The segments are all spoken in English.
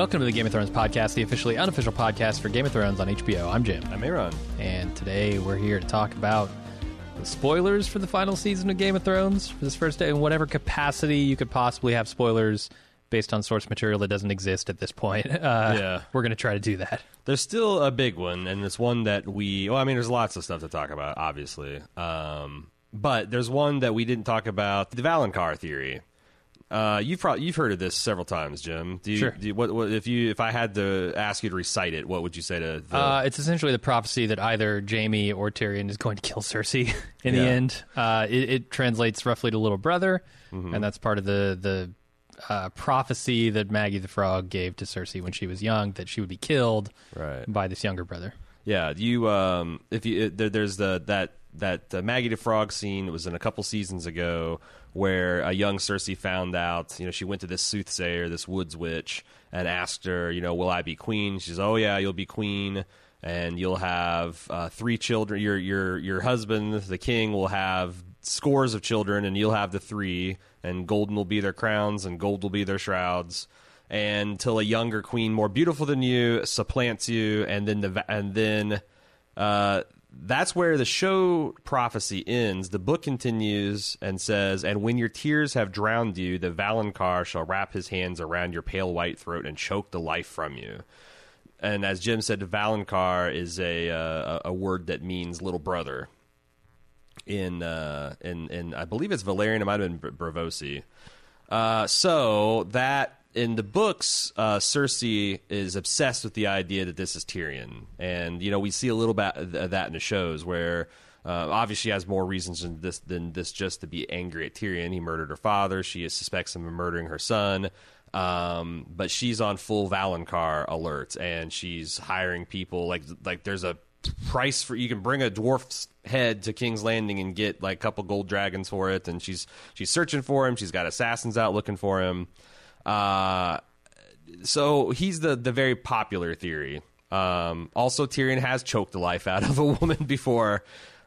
Welcome to the Game of Thrones podcast, the officially unofficial podcast for Game of Thrones on HBO. I'm Jim. I'm Aaron. And today we're here to talk about the spoilers for the final season of Game of Thrones for this first day, in whatever capacity you could possibly have spoilers based on source material that doesn't exist at this point. We're going to try to do that. There's still a big one, and it's one that there's lots of stuff to talk about, obviously. But there's one that we didn't talk about, the Valonqar theory. You've heard of this several times, Jim. Sure. If I had to ask you to recite it, what would you say to it's essentially the prophecy that either Jaime or Tyrion is going to kill Cersei in the end. It translates roughly to little brother, and that's part of the prophecy that Maggie the Frog gave to Cersei when she was young, that she would be killed by this younger brother. Yeah, there's that Maggie the Frog scene. It was in a couple seasons ago where a young Cersei found out, she went to this soothsayer, this woods witch, and asked her, will I be queen? She says, oh yeah, you'll be queen, and you'll have 3 children. Your husband, the king, will have scores of children, and you'll have the 3, and golden will be their crowns, and gold will be their shrouds. And until a younger queen, more beautiful than you, supplants you, and then that's where the show prophecy ends. The book continues and says, and when your tears have drowned you, the Valonqar shall wrap his hands around your pale white throat and choke the life from you. And as Jim said, Valonqar is a word that means little brother. In I believe it's Valerian, it might have been Braavosi. So that in the books, Cersei is obsessed with the idea that this is Tyrion. And, we see a little bit of that in the shows where obviously she has more reasons than this just to be angry at Tyrion. He murdered her father. She suspects him of murdering her son. But she's on full Valonqar alert, and she's hiring people. Like there's a price for, you can bring a dwarf's head to King's Landing and get like a couple gold dragons for it. And she's searching for him. She's got assassins out looking for him. So he's the very popular theory. Also, Tyrion has choked the life out of a woman before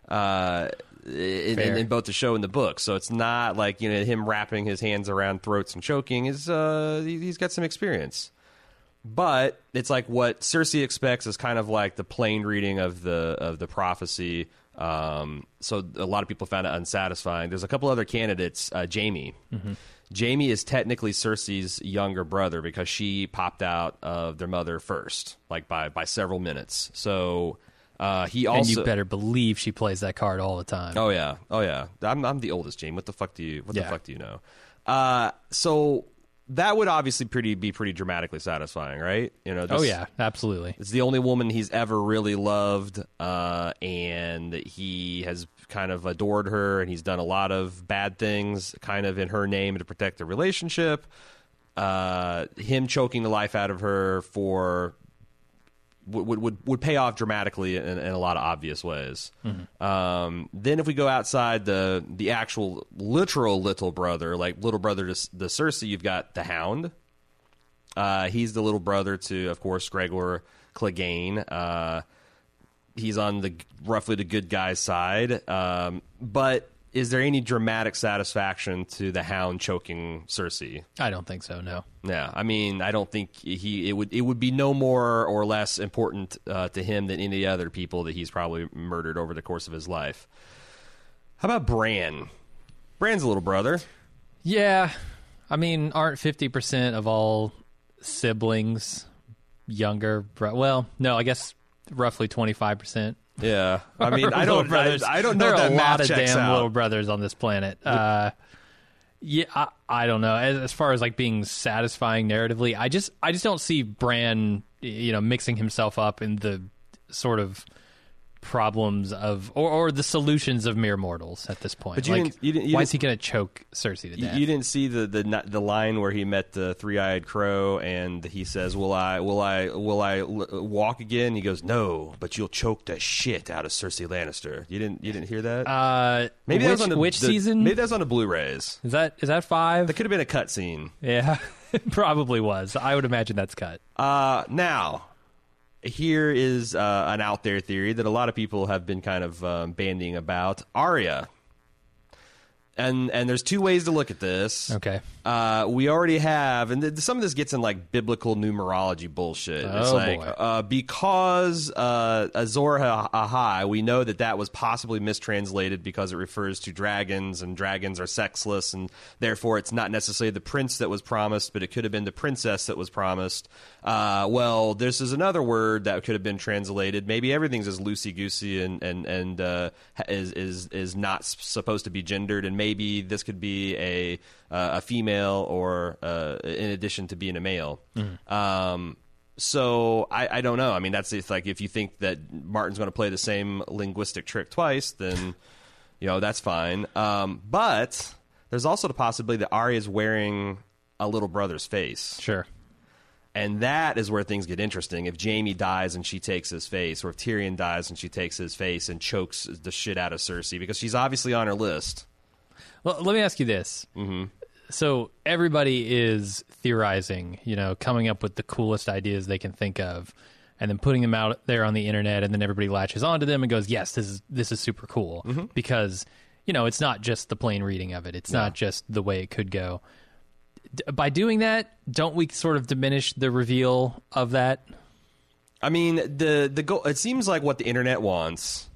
in both the show and the book. So it's not like him wrapping his hands around throats and choking. He's got some experience. But it's like what Cersei expects is kind of like the plain reading of the prophecy. So a lot of people found it unsatisfying. There's a couple other candidates. Jaime. Mm-hmm. Jaime is technically Cersei's younger brother because she popped out of their mother first, like by several minutes. So he also, and you better believe she plays that card all the time. Oh yeah. I'm the oldest, Jaime. What the fuck do you know? So that would obviously be pretty dramatically satisfying, right? Absolutely. It's the only woman he's ever really loved, and he has kind of adored her, and he's done a lot of bad things kind of in her name to protect the relationship. Him choking the life out of her would pay off dramatically in a lot of obvious ways. Mm-hmm. Then if we go outside the actual literal little brother, like little brother to the Cersei, you've got the Hound. He's the little brother to, of course, Gregor Clegane. He's on roughly the good guy's side. But is there any dramatic satisfaction to the Hound choking Cersei? I don't think so, no. Yeah, I don't think it would be no more or less important to him than any other people that he's probably murdered over the course of his life. How about Bran? Bran's a little brother. Yeah, aren't 50% of all siblings younger? Well, no, I guess roughly 25%. Yeah, I don't know. There are that a lot of damn out. little brothers on this planet. I don't know. As far as like being satisfying narratively, I just don't see Bran, mixing himself up in the sort of problems of or the solutions of mere mortals at this point. But why is he going to choke Cersei to death? You didn't see the line where he met the three-eyed crow and he says, "Will I walk again?" He goes, "No, but you'll choke the shit out of Cersei Lannister." You didn't hear that? Maybe that was on which season? Maybe that's on the Blu-rays. Is that 5? That could have been a cut scene. Yeah, it probably was. I would imagine that's cut. Now. Here is an out there theory that a lot of people have been kind of bandying about. Arya. And there's two ways to look at this. Okay. We already have, and some of this gets in like biblical numerology bullshit. It's like because Azor Ahai, we know that was possibly mistranslated because it refers to dragons, and dragons are sexless, and therefore it's not necessarily the prince that was promised, but it could have been the princess that was promised. Well, this is another word that could have been translated. Maybe everything's as loosey goosey and is not supposed to be gendered, and maybe this could be a female, or in addition to being a male. So I don't know. I mean, it's like if you think that Martin's going to play the same linguistic trick twice, then that's fine. But there's also the possibility that Arya's wearing a little brother's face. Sure. And that is where things get interesting. If Jaime dies and she takes his face, or if Tyrion dies and she takes his face and chokes the shit out of Cersei, because she's obviously on her list. Well, let me ask you this. Mm-hmm. So everybody is theorizing, coming up with the coolest ideas they can think of, and then putting them out there on the internet, and then everybody latches onto them and goes, yes, this is super cool. Mm-hmm. Because, it's not just the plain reading of it. It's not just the way it could go. By doing that, don't we sort of diminish the reveal of that? I mean, the goal, it seems like what the internet wants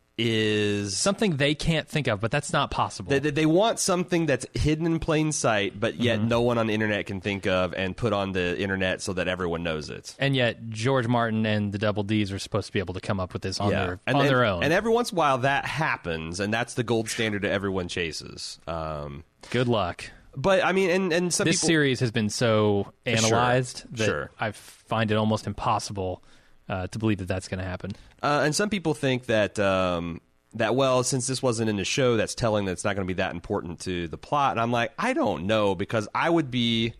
is something they can't think of, but that's not possible. They want something that's hidden in plain sight, but yet no one on the internet can think of, and put on the internet so that everyone knows it. And yet George Martin and the Double Ds are supposed to be able to come up with this on their own. And every once in a while that happens, and that's the gold standard that everyone chases. Good luck. But I mean, and some this series has been so analyzed that I find it almost impossible to believe that that's going to happen. And some people think that well, since this wasn't in the show, that's telling that it's not going to be that important to the plot. And I'm like, I don't know, because I would be,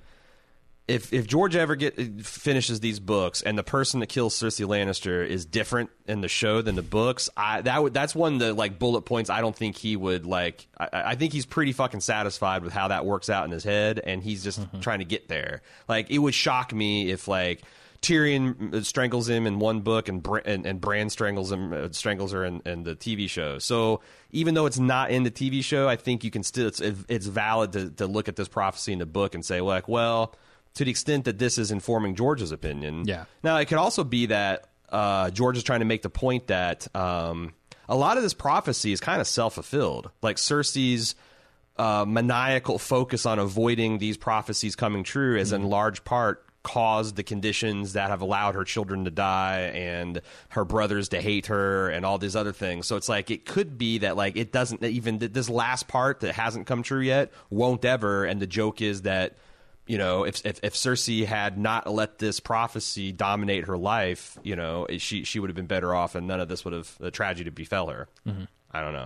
if George ever finishes these books and the person that kills Cersei Lannister is different in the show than the books, that's one of the like bullet points I don't think he would like. I think he's pretty fucking satisfied with how that works out in his head, and he's just trying to get there. Like, it would shock me if like Tyrion strangles him in one book, and Bran strangles her in the TV show. So even though it's not in the TV show, I think you can still it's valid to look at this prophecy in the book and say, like, well, to the extent that this is informing George's opinion. Yeah. Now, it could also be that George is trying to make the point that a lot of this prophecy is kind of self-fulfilled. Like, Cersei's maniacal focus on avoiding these prophecies coming true is in large part caused the conditions that have allowed her children to die and her brothers to hate her and all these other things. So it's like, it could be that like it doesn't, even this last part that hasn't come true yet won't ever. And the joke is that, if Cersei had not let this prophecy dominate her life, she would have been better off, and none of this would have, the tragedy befell her. Mm-hmm. I don't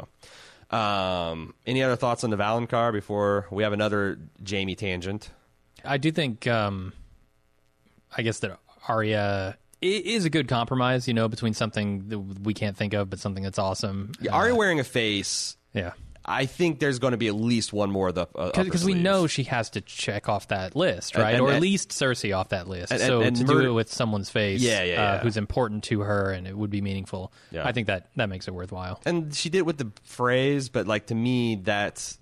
know. Any other thoughts on the Valonqar before we have another Jaime tangent? I do think, I guess that Arya is a good compromise, between something that we can't think of, but something that's awesome. Yeah, Arya wearing a face. Yeah. I think there's going to be at least one more of the because we know she has to check off that list, right? Or at least Cersei off that list. So to do it with someone's face, who's important to her, and it would be meaningful. Yeah. I think that makes it worthwhile. And she did it with the phrase, but like, to me, that's.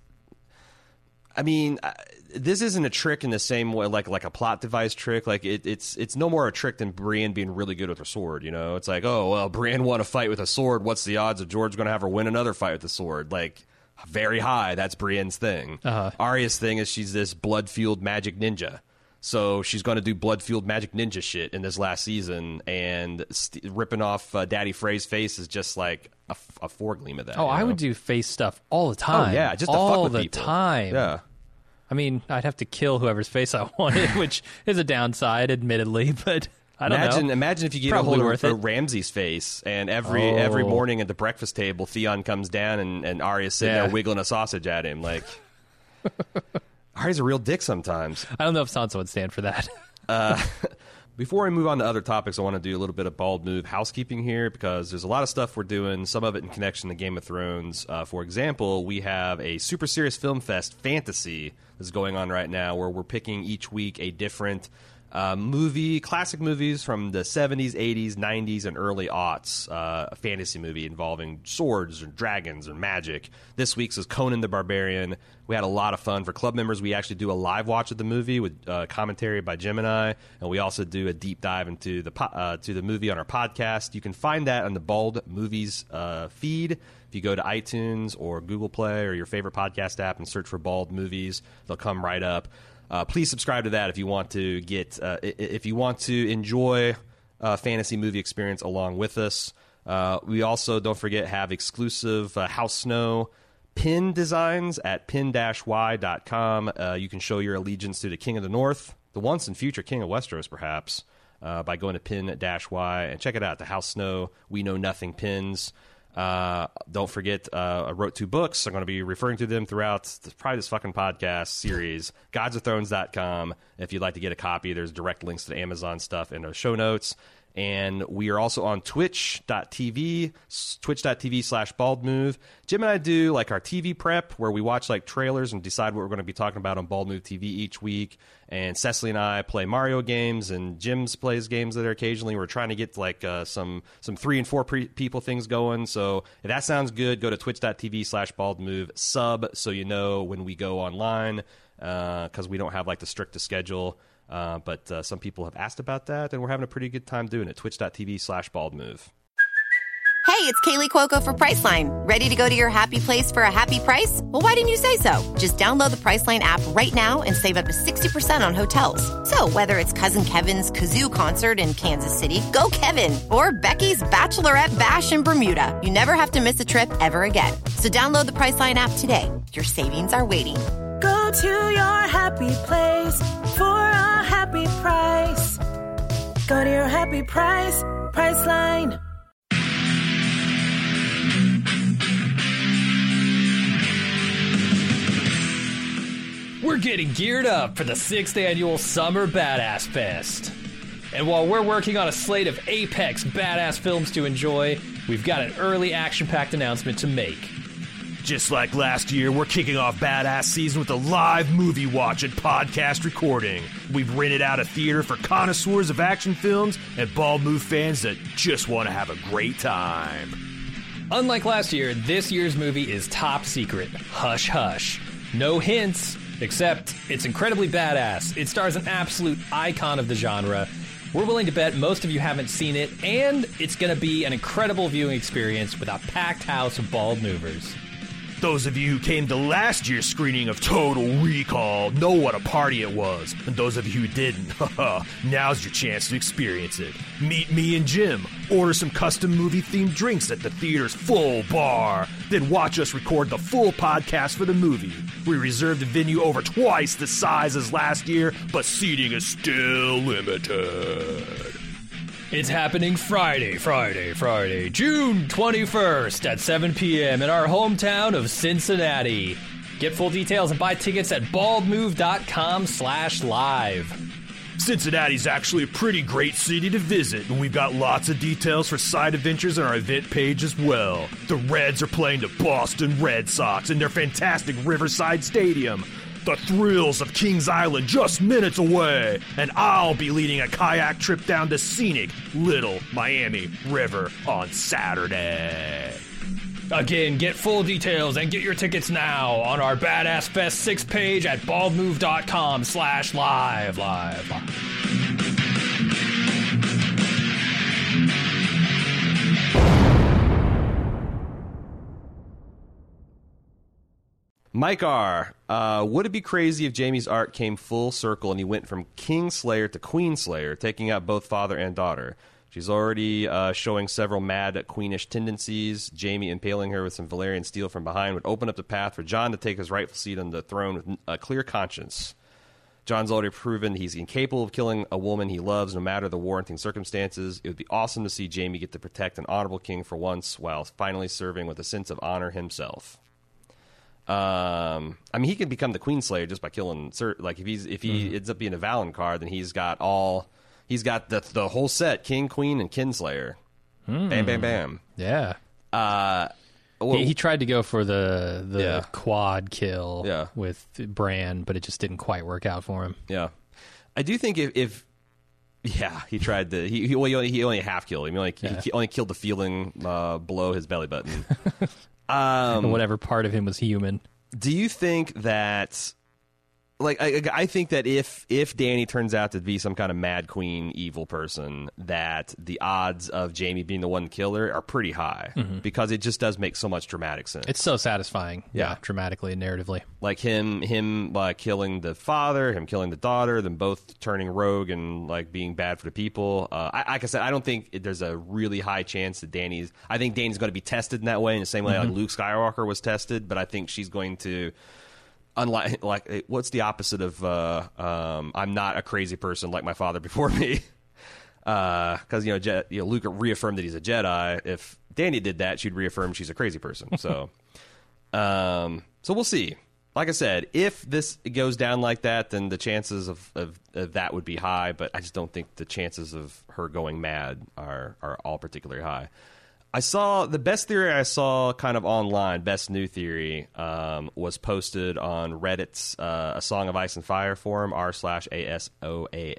I mean, this isn't a trick in the same way, like a plot device trick. Like, it's no more a trick than Brienne being really good with her sword. It's like, oh well, Brienne won a fight with a sword. What's the odds of George going to have her win another fight with a sword? Like, very high. That's Brienne's thing. Arya's thing is she's this blood-fueled magic ninja. So she's going to do blood-fueled magic ninja shit in this last season, and ripping off Daddy Frey's face is just like a foregleam of that. Oh, I would do face stuff all the time. Oh, yeah, just to all fuck with the people. time. Yeah. I mean, I'd have to kill whoever's face I wanted, which is a downside, admittedly, but I don't know. Imagine if you get a hold of Ramsay's face, and every morning at the breakfast table, Theon comes down and Arya's sitting there wiggling a sausage at him. Like, Arya's a real dick sometimes. I don't know if Sansa would stand for that. Before we move on to other topics, I want to do a little bit of bald move housekeeping here, because there's a lot of stuff we're doing, some of it in connection to Game of Thrones. For example, we have a Super Serious Film Fest Fantasy that's going on right now, where we're picking each week a different classic movies from the 70s, 80s, 90s, and early aughts. A fantasy movie involving swords or dragons or magic. This week's is Conan the Barbarian. We had a lot of fun. For club members, we actually do a live watch of the movie with commentary by Jim and I, and we also do a deep dive into the movie on our podcast. You can find that on the Bald Movies feed. If you go to iTunes or Google Play or your favorite podcast app and search for Bald Movies, they'll come right up. Please subscribe to that if you want to enjoy a fantasy movie experience along with us. We also, don't forget, have exclusive House Snow pin designs at pin-y.com. You can show your allegiance to the King of the North, the once and future King of Westeros, perhaps, by going to pin-y and check it out. The House Snow We Know Nothing pins. Don't forget, I wrote 2 books. I'm going to be referring to them throughout probably this fucking podcast series. godsofthrones.com. If you'd like to get a copy, there's direct links to the Amazon stuff in the show notes. And we are also on twitch.tv/baldmove. Jim and I do like our TV prep where we watch like trailers and decide what we're going to be talking about on Bald Move TV each week. And Cecily and I play Mario games, and Jim's plays games there occasionally. We're trying to get like some 3 and 4 people things going. So if that sounds good, go to twitch.tv/baldmove, sub so you know when we go online, because we don't have like the strictest schedule. But some people have asked about that, and we're having a pretty good time doing it. Twitch.tv/baldmove. Hey, it's Kaylee Cuoco for Priceline. Ready to go to your happy place for a happy price? Well, why didn't you say so? Just download the Priceline app right now and save up to 60% on hotels. So whether it's Cousin Kevin's Kazoo Concert in Kansas City, go Kevin, or Becky's Bachelorette Bash in Bermuda, you never have to miss a trip ever again. So download the Priceline app today. Your savings are waiting. Go to your happy place for a happy price. Go to your happy price, Priceline. We're getting geared up for the 6th annual Summer Badass Fest. And while we're working on a slate of apex badass films to enjoy, we've got an early action-packed announcement to make. Just like last year, we're kicking off Badass Season with a live movie watch and podcast recording. We've rented out a theater for connoisseurs of action films and Bald Move fans that just want to have a great time. Unlike last year, this year's movie is top secret. Hush hush. No hints, except it's incredibly badass. It stars an absolute icon of the genre. We're willing to bet most of you haven't seen it, and it's going to be an incredible viewing experience with a packed house of Bald Movers. Those of you who came to last year's screening of Total Recall know what a party it was. And those of you who didn't, now's your chance to experience it. Meet me and Jim, order some custom movie-themed drinks at the theater's full bar, then watch us record the full podcast for the movie. We reserved the venue over twice the size as last year, but seating is still limited. It's happening Friday, June 21st at 7 p.m. in our hometown of Cincinnati. Get full details and buy tickets at baldmove.com/live. Cincinnati's actually a pretty great city to visit, and we've got lots of details for side adventures on our event page as well. The Reds are playing the Boston Red Sox in their fantastic Riverside Stadium. The thrills of Kings Island just minutes away, and I'll be leading a kayak trip down the scenic Little Miami River on Saturday. Again, get full details and get your tickets now on our Badass Fest 6 page at baldmove.com/live. Mike R., would it be crazy if Jaime's arc came full circle and he went from Kingslayer to Queenslayer, taking out both father and daughter? She's already showing several mad queenish tendencies. Jaime impaling her with some Valyrian steel from behind would open up the path for Jon to take his rightful seat on the throne with a clear conscience. Jon's already proven he's incapable of killing a woman he loves, no matter the warranting circumstances. It would be awesome to see Jaime get to protect an honorable king for once, while finally serving with a sense of honor himself. I mean, he can become the Queenslayer just by killing. Like if he ends up being a Valonqar, then he's got the whole set: King, Queen, and Kinslayer. Bam, bam, bam. Yeah. He tried to go for the quad kill with Bran, but it just didn't quite work out for him. Yeah, I do think if Yeah, he tried to. He only half killed him. He only killed the feeling below his belly button. Whatever part of him was human. Do you think that? Like, I think that if Dany turns out to be some kind of Mad Queen evil person, that the odds of Jaime being the one to kill her are pretty high because it just does make so much dramatic sense. It's so satisfying, dramatically and narratively. Like him killing the father, him killing the daughter, them both turning rogue and like being bad for the people. Like I said, I don't think there's a really high chance that I think Dany's going to be tested in that way, in the same way like Luke Skywalker was tested, but I think she's going to. Unlike, like, what's the opposite of I'm not a crazy person like my father before me? Because Luke reaffirmed that he's a Jedi. If Dany did that, she'd reaffirm she's a crazy person. So, so we'll see. Like I said, if this goes down like that, then the chances of that would be high. But I just don't think the chances of her going mad are all particularly high. The best theory I saw kind of online, best new theory, was posted on Reddit's A Song of Ice and Fire forum, r/ASOAIAF.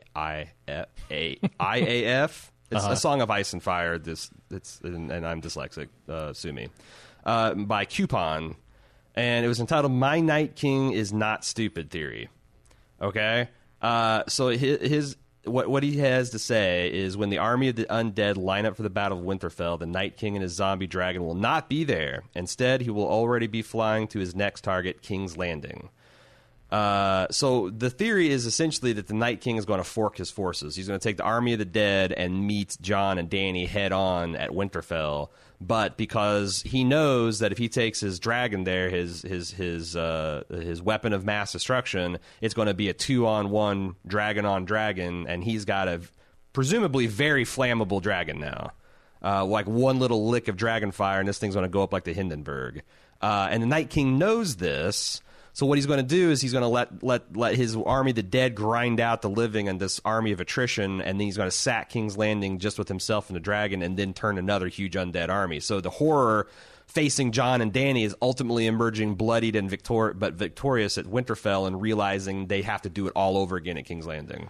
It's A Song of Ice and Fire, and I'm dyslexic, sue me, by Coupon. And it was entitled My Night King is Not Stupid Theory. Okay? So What he has to say is when the army of the undead line up for the Battle of Winterfell, the Night King and his zombie dragon will not be there. Instead, he will already be flying to his next target, King's Landing. So the theory is essentially that the Night King is going to fork his forces. He's going to take the army of the dead and meet Jon and Dany head on at Winterfell. But because he knows that if he takes his dragon there, his weapon of mass destruction, it's going to be a 2-on-1 dragon on dragon, and he's got a presumably very flammable dragon now. Like one little lick of dragon fire, and this thing's going to go up like the Hindenburg. And the Night King knows this. So what he's going to do is he's going to let his army, the dead, grind out the living and this army of attrition, and then he's going to sack King's Landing just with himself and the dragon, and then turn another huge undead army. So the horror facing Jon and Dany is ultimately emerging bloodied and victorious at Winterfell, and realizing they have to do it all over again at King's Landing.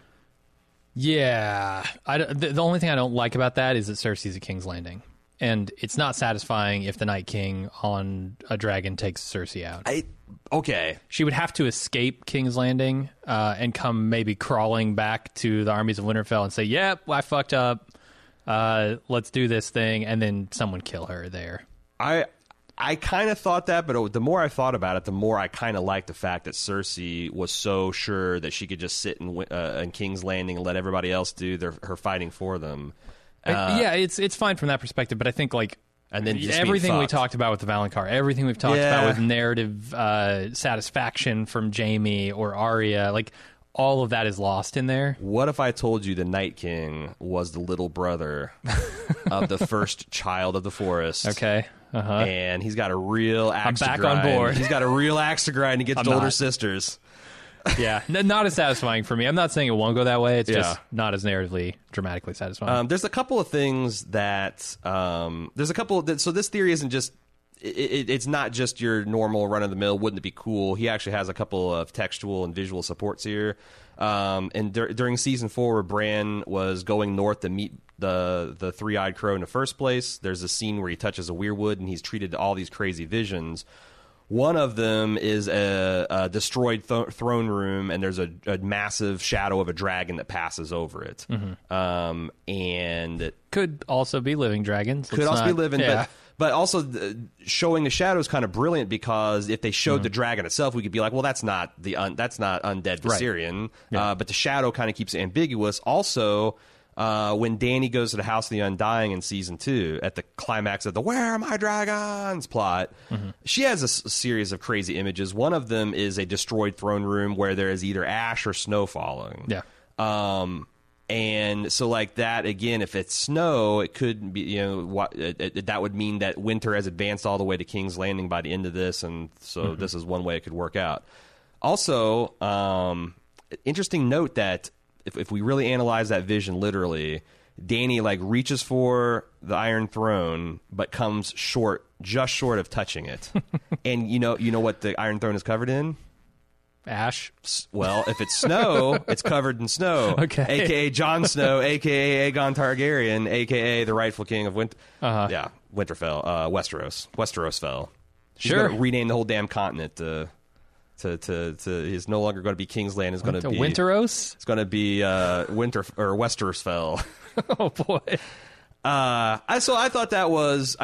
Yeah. The only thing I don't like about that is that Cersei's at King's Landing. And it's not satisfying if the Night King on a dragon takes Cersei out. Okay. She would have to escape King's Landing and come maybe crawling back to the armies of Winterfell and say, yep, I fucked up. Let's do this thing. And then someone kill her there. I kind of thought that, but the more I thought about it, the more I kind of liked the fact that Cersei was so sure that she could just sit in King's Landing and let everybody else do her fighting for them. Yeah, it's fine from that perspective, but I think and then everything we talked about with the Valonqar, everything we've talked about with narrative satisfaction from Jaime or Arya, all of that is lost in there. What if I told you the Night King was the little brother of the first child of the forest? Okay. And he's got a real axe to grind. I'm back on board. He's got a real axe to grind against older sisters. Yeah, not as satisfying for me. I'm not saying it won't go that way. It's just not as narratively, dramatically satisfying. There's a couple of things that so this theory isn't just it's not just your normal run of the mill. Wouldn't it be cool? He actually has a couple of textual and visual supports here. And during season 4, where Bran was going north to meet the three-eyed crow in the first place, there's a scene where he touches a weirwood and he's treated to all these crazy visions. One of them is a destroyed throne room, and there's a massive shadow of a dragon that passes over it. And it could also be living dragons. But also showing the shadow is kind of brilliant, because if they showed the dragon itself, we could be like, well, that's not undead Viserion. Right. But the shadow kind of keeps it ambiguous. Also, when Dany goes to the House of the Undying in season 2, at the climax of the "Where are my dragons?" plot, she has a series of crazy images. One of them is a destroyed throne room where there is either ash or snow falling. Yeah. And so, that again, if it's snow, it could be, that would mean that winter has advanced all the way to King's Landing by the end of this, and so this is one way it could work out. Also, interesting note that if we really analyze that vision literally, Dany reaches for the Iron Throne but comes just short of touching it. And you know what the Iron Throne is covered in? Ash. Well, if it's snow, it's covered in snow. Okay. A.K.A. Jon Snow, A.K.A. Aegon Targaryen, A.K.A. the rightful king of Winterfell, Westerosfell. He's Sure. gonna rename the whole damn continent to he's no longer going to be Kingsland. It's going to be Winteros? It's going to be Westerosfell. Oh, boy. So I thought that was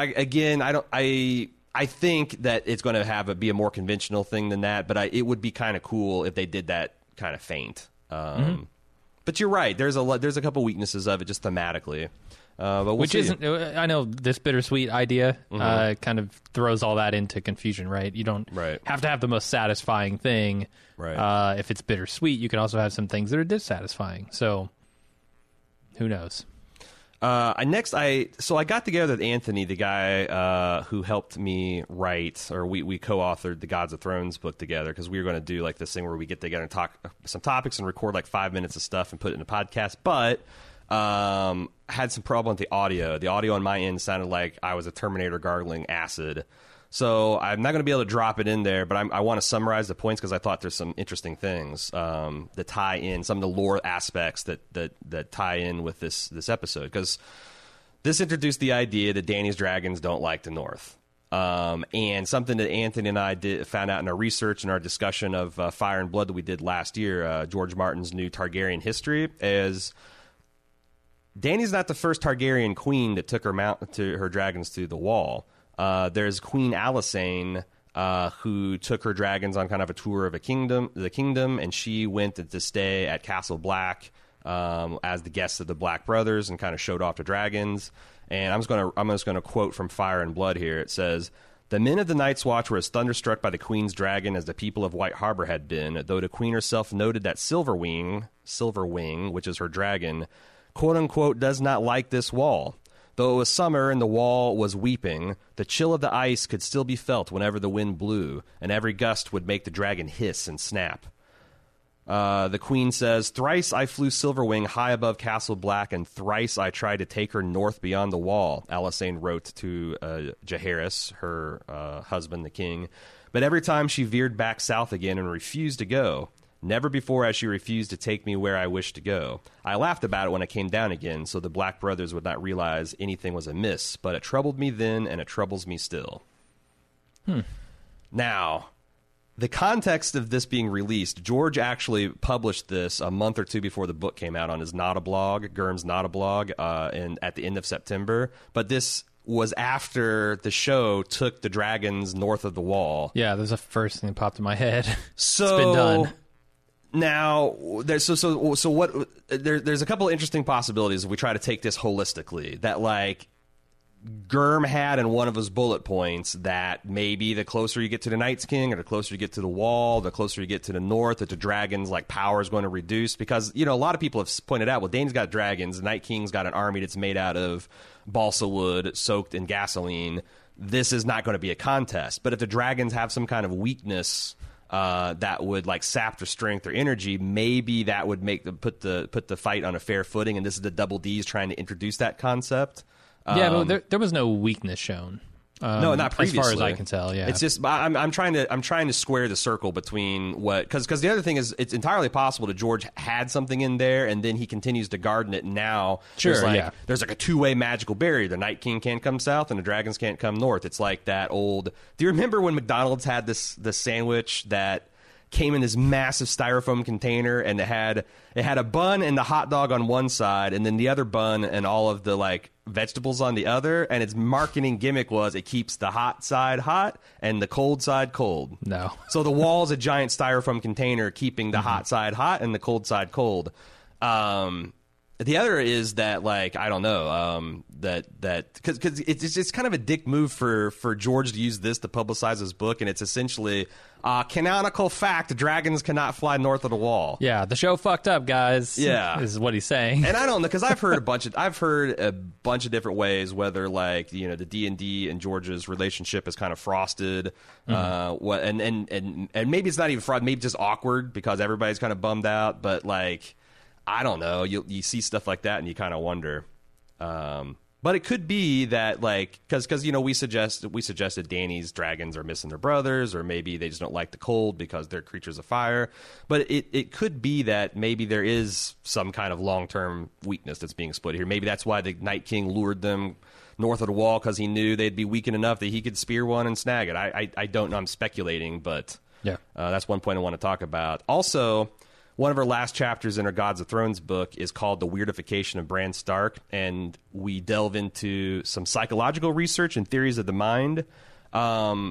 I think that it's going to be a more conventional thing than that, but it would be kind of cool if they did that kind of feint. But you're right. There's a couple weaknesses of it just thematically. But we'll see. Isn't, I know this bittersweet idea kind of throws all that into confusion, right? You don't have to have the most satisfying thing. Right. If it's bittersweet, you can also have some things that are dissatisfying. So who knows? I got together with Anthony, the guy who helped me write, or we co-authored the Gods of Thrones book together, because we were going to do like this thing where we get together and talk some topics and record like 5 minutes of stuff and put it in a podcast. But had some problem with the audio. The audio on my end sounded like I was a Terminator gargling acid. So I'm not going to be able to drop it in there, but I want to summarize the points because I thought there's some interesting things that tie in, some of the lore aspects that tie in with this episode. Because this introduced the idea that Dany's dragons don't like the North. And something that Anthony and I found out in our research and our discussion of Fire and Blood that we did last year, George Martin's new Targaryen history, is Dany's not the first Targaryen queen that took her dragons to the Wall. There's Queen Alysanne, who took her dragons on kind of a tour of the kingdom, and she went to stay at Castle Black as the guest of the Black Brothers and kind of showed off the dragons. And I'm just gonna quote from Fire and Blood here. It says, "The men of the Night's Watch were as thunderstruck by the Queen's dragon as the people of White Harbor had been, though the Queen herself noted that Silverwing, which is her dragon, quote-unquote, does not like this wall. Though it was summer and the wall was weeping, the chill of the ice could still be felt whenever the wind blew, and every gust would make the dragon hiss and snap." The Queen says, "Thrice I flew Silverwing high above Castle Black, and thrice I tried to take her north beyond the wall," Alysanne wrote to Jaehaerys, her husband, the king. "But every time she veered back south again and refused to go. Never before has she refused to take me where I wished to go. I laughed about it when I came down again, so the Black Brothers would not realize anything was amiss, but it troubled me then, and it troubles me still." Now, the context of this being released, George actually published this a month or two before the book came out on his Not-a-Blog, Gurm's Not-a-Blog, at the end of September. But this was after the show took the dragons north of the Wall. Yeah, there's a first thing that popped in my head. So, it's been done. Now, there's there's a couple of interesting possibilities if we try to take this holistically. That, like, Gurm had in one of his bullet points that maybe the closer you get to the Night's King, or the closer you get to the Wall, the closer you get to the north, that the dragon's like power is going to reduce. Because, you know, a lot of people have pointed out, well, Dany's got dragons, the Night King's got an army that's made out of balsa wood soaked in gasoline. This is not going to be a contest. But if the dragons have some kind of weakness that would like sap their strength or energy, maybe that would put the fight on a fair footing. And this is the Double D's trying to introduce that concept. Yeah, but there was no weakness shown. No, not previously, as far as I can tell. Yeah, it's just I'm trying to square the circle between what, because the other thing is, it's entirely possible that George had something in there and then he continues to garden it. And now there's like a two-way magical barrier. The Night King can't come south and the dragons can't come north. It's like that old. Do you remember when McDonald's had this sandwich that came in this massive styrofoam container, and it had a bun and the hot dog on one side, and then the other bun and all of the like vegetables on the other, and its marketing gimmick was it keeps the hot side hot and the cold side cold. No. So the wall's a giant styrofoam container keeping the hot side hot and the cold side cold. The other is that, like, I don't know, because it's kind of a dick move for George to use this to publicize his book, and it's essentially canonical fact: dragons cannot fly north of the Wall. Yeah, the show fucked up, guys. Yeah, is what he's saying. And I don't know, because I've heard a bunch of different ways, whether, like, you know, the D&D and George's relationship is kind of frosted, and maybe it's not even frosted, maybe just awkward because everybody's kind of bummed out, but like, I don't know. You see stuff like that and you kind of wonder. But it could be that, like, because we suggested Dany's dragons are missing their brothers, or maybe they just don't like the cold because they're creatures of fire. But it could be that maybe there is some kind of long-term weakness that's being exploited here. Maybe that's why the Night King lured them north of the wall, because he knew they'd be weakened enough that he could spear one and snag it. I don't know. I'm speculating, but that's one point I want to talk about. Also, one of our last chapters in our Gods of Thrones book is called The Weirdification of Bran Stark, and we delve into some psychological research and theories of the mind. I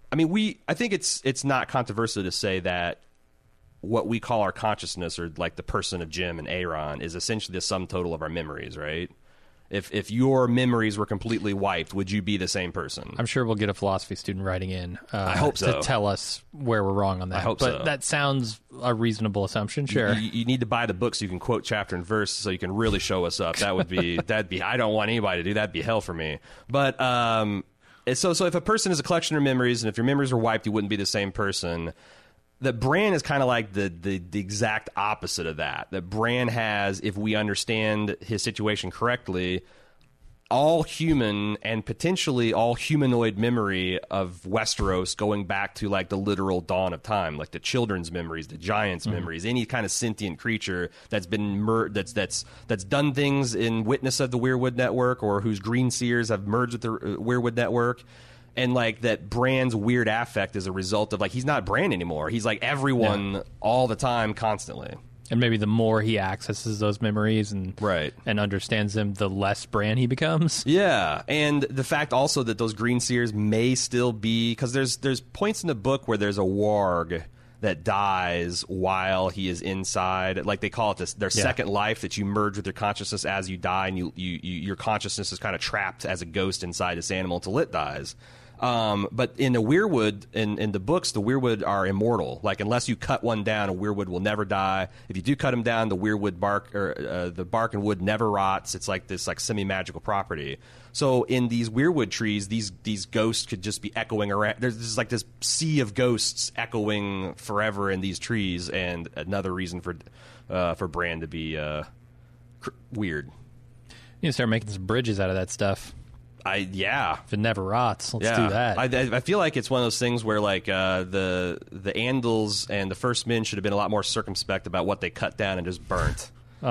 think it's not controversial to say that what we call our consciousness, or like the person of Jim and Aeron, is essentially the sum total of our memories, right? If your memories were completely wiped, would you be the same person? I'm sure we'll get a philosophy student writing in I hope so. to tell us where we're wrong on that. I hope but so. That sounds a reasonable assumption, sure. You need to buy the book so you can quote chapter and verse so you can really show us up. That'd be I don't want anybody to do that. That'd be hell for me. But so if a person is a collection of memories, and if your memories were wiped, you wouldn't be the same person. That Bran is kind of like the exact opposite of that. That Bran has, if we understand his situation correctly, all human and potentially all humanoid memory of Westeros going back to like the literal dawn of time, like the children's memories, the giants' memories, any kind of sentient creature that's been that's done things in witness of the Weirwood Network, or whose green seers have merged with the Weirwood Network. And, like, that Bran's weird affect is a result of, like, he's not Bran anymore. He's, like, everyone all the time, constantly. And maybe the more he accesses those memories and understands them, the less Bran he becomes. Yeah, and the fact also that those green seers may still be... Because there's points in the book where there's a warg that dies while he is inside. Like, they call it their second life, that you merge with your consciousness as you die, and your consciousness is kind of trapped as a ghost inside this animal until it dies. But in the Weirwood, in the books, the Weirwood are immortal. Like, unless you cut one down, a Weirwood will never die. If you do cut him down, the Weirwood bark, or the bark and wood never rots. It's like this, like, semi-magical property. So in these Weirwood trees, these ghosts could just be echoing around. There's like this sea of ghosts echoing forever in these trees, and another reason for Bran to be weird. You need to start making some bridges out of that stuff. If it never rots, let's do that. I feel like it's one of those things where, like, the Andals and the First Men should have been a lot more circumspect about what they cut down and just burnt.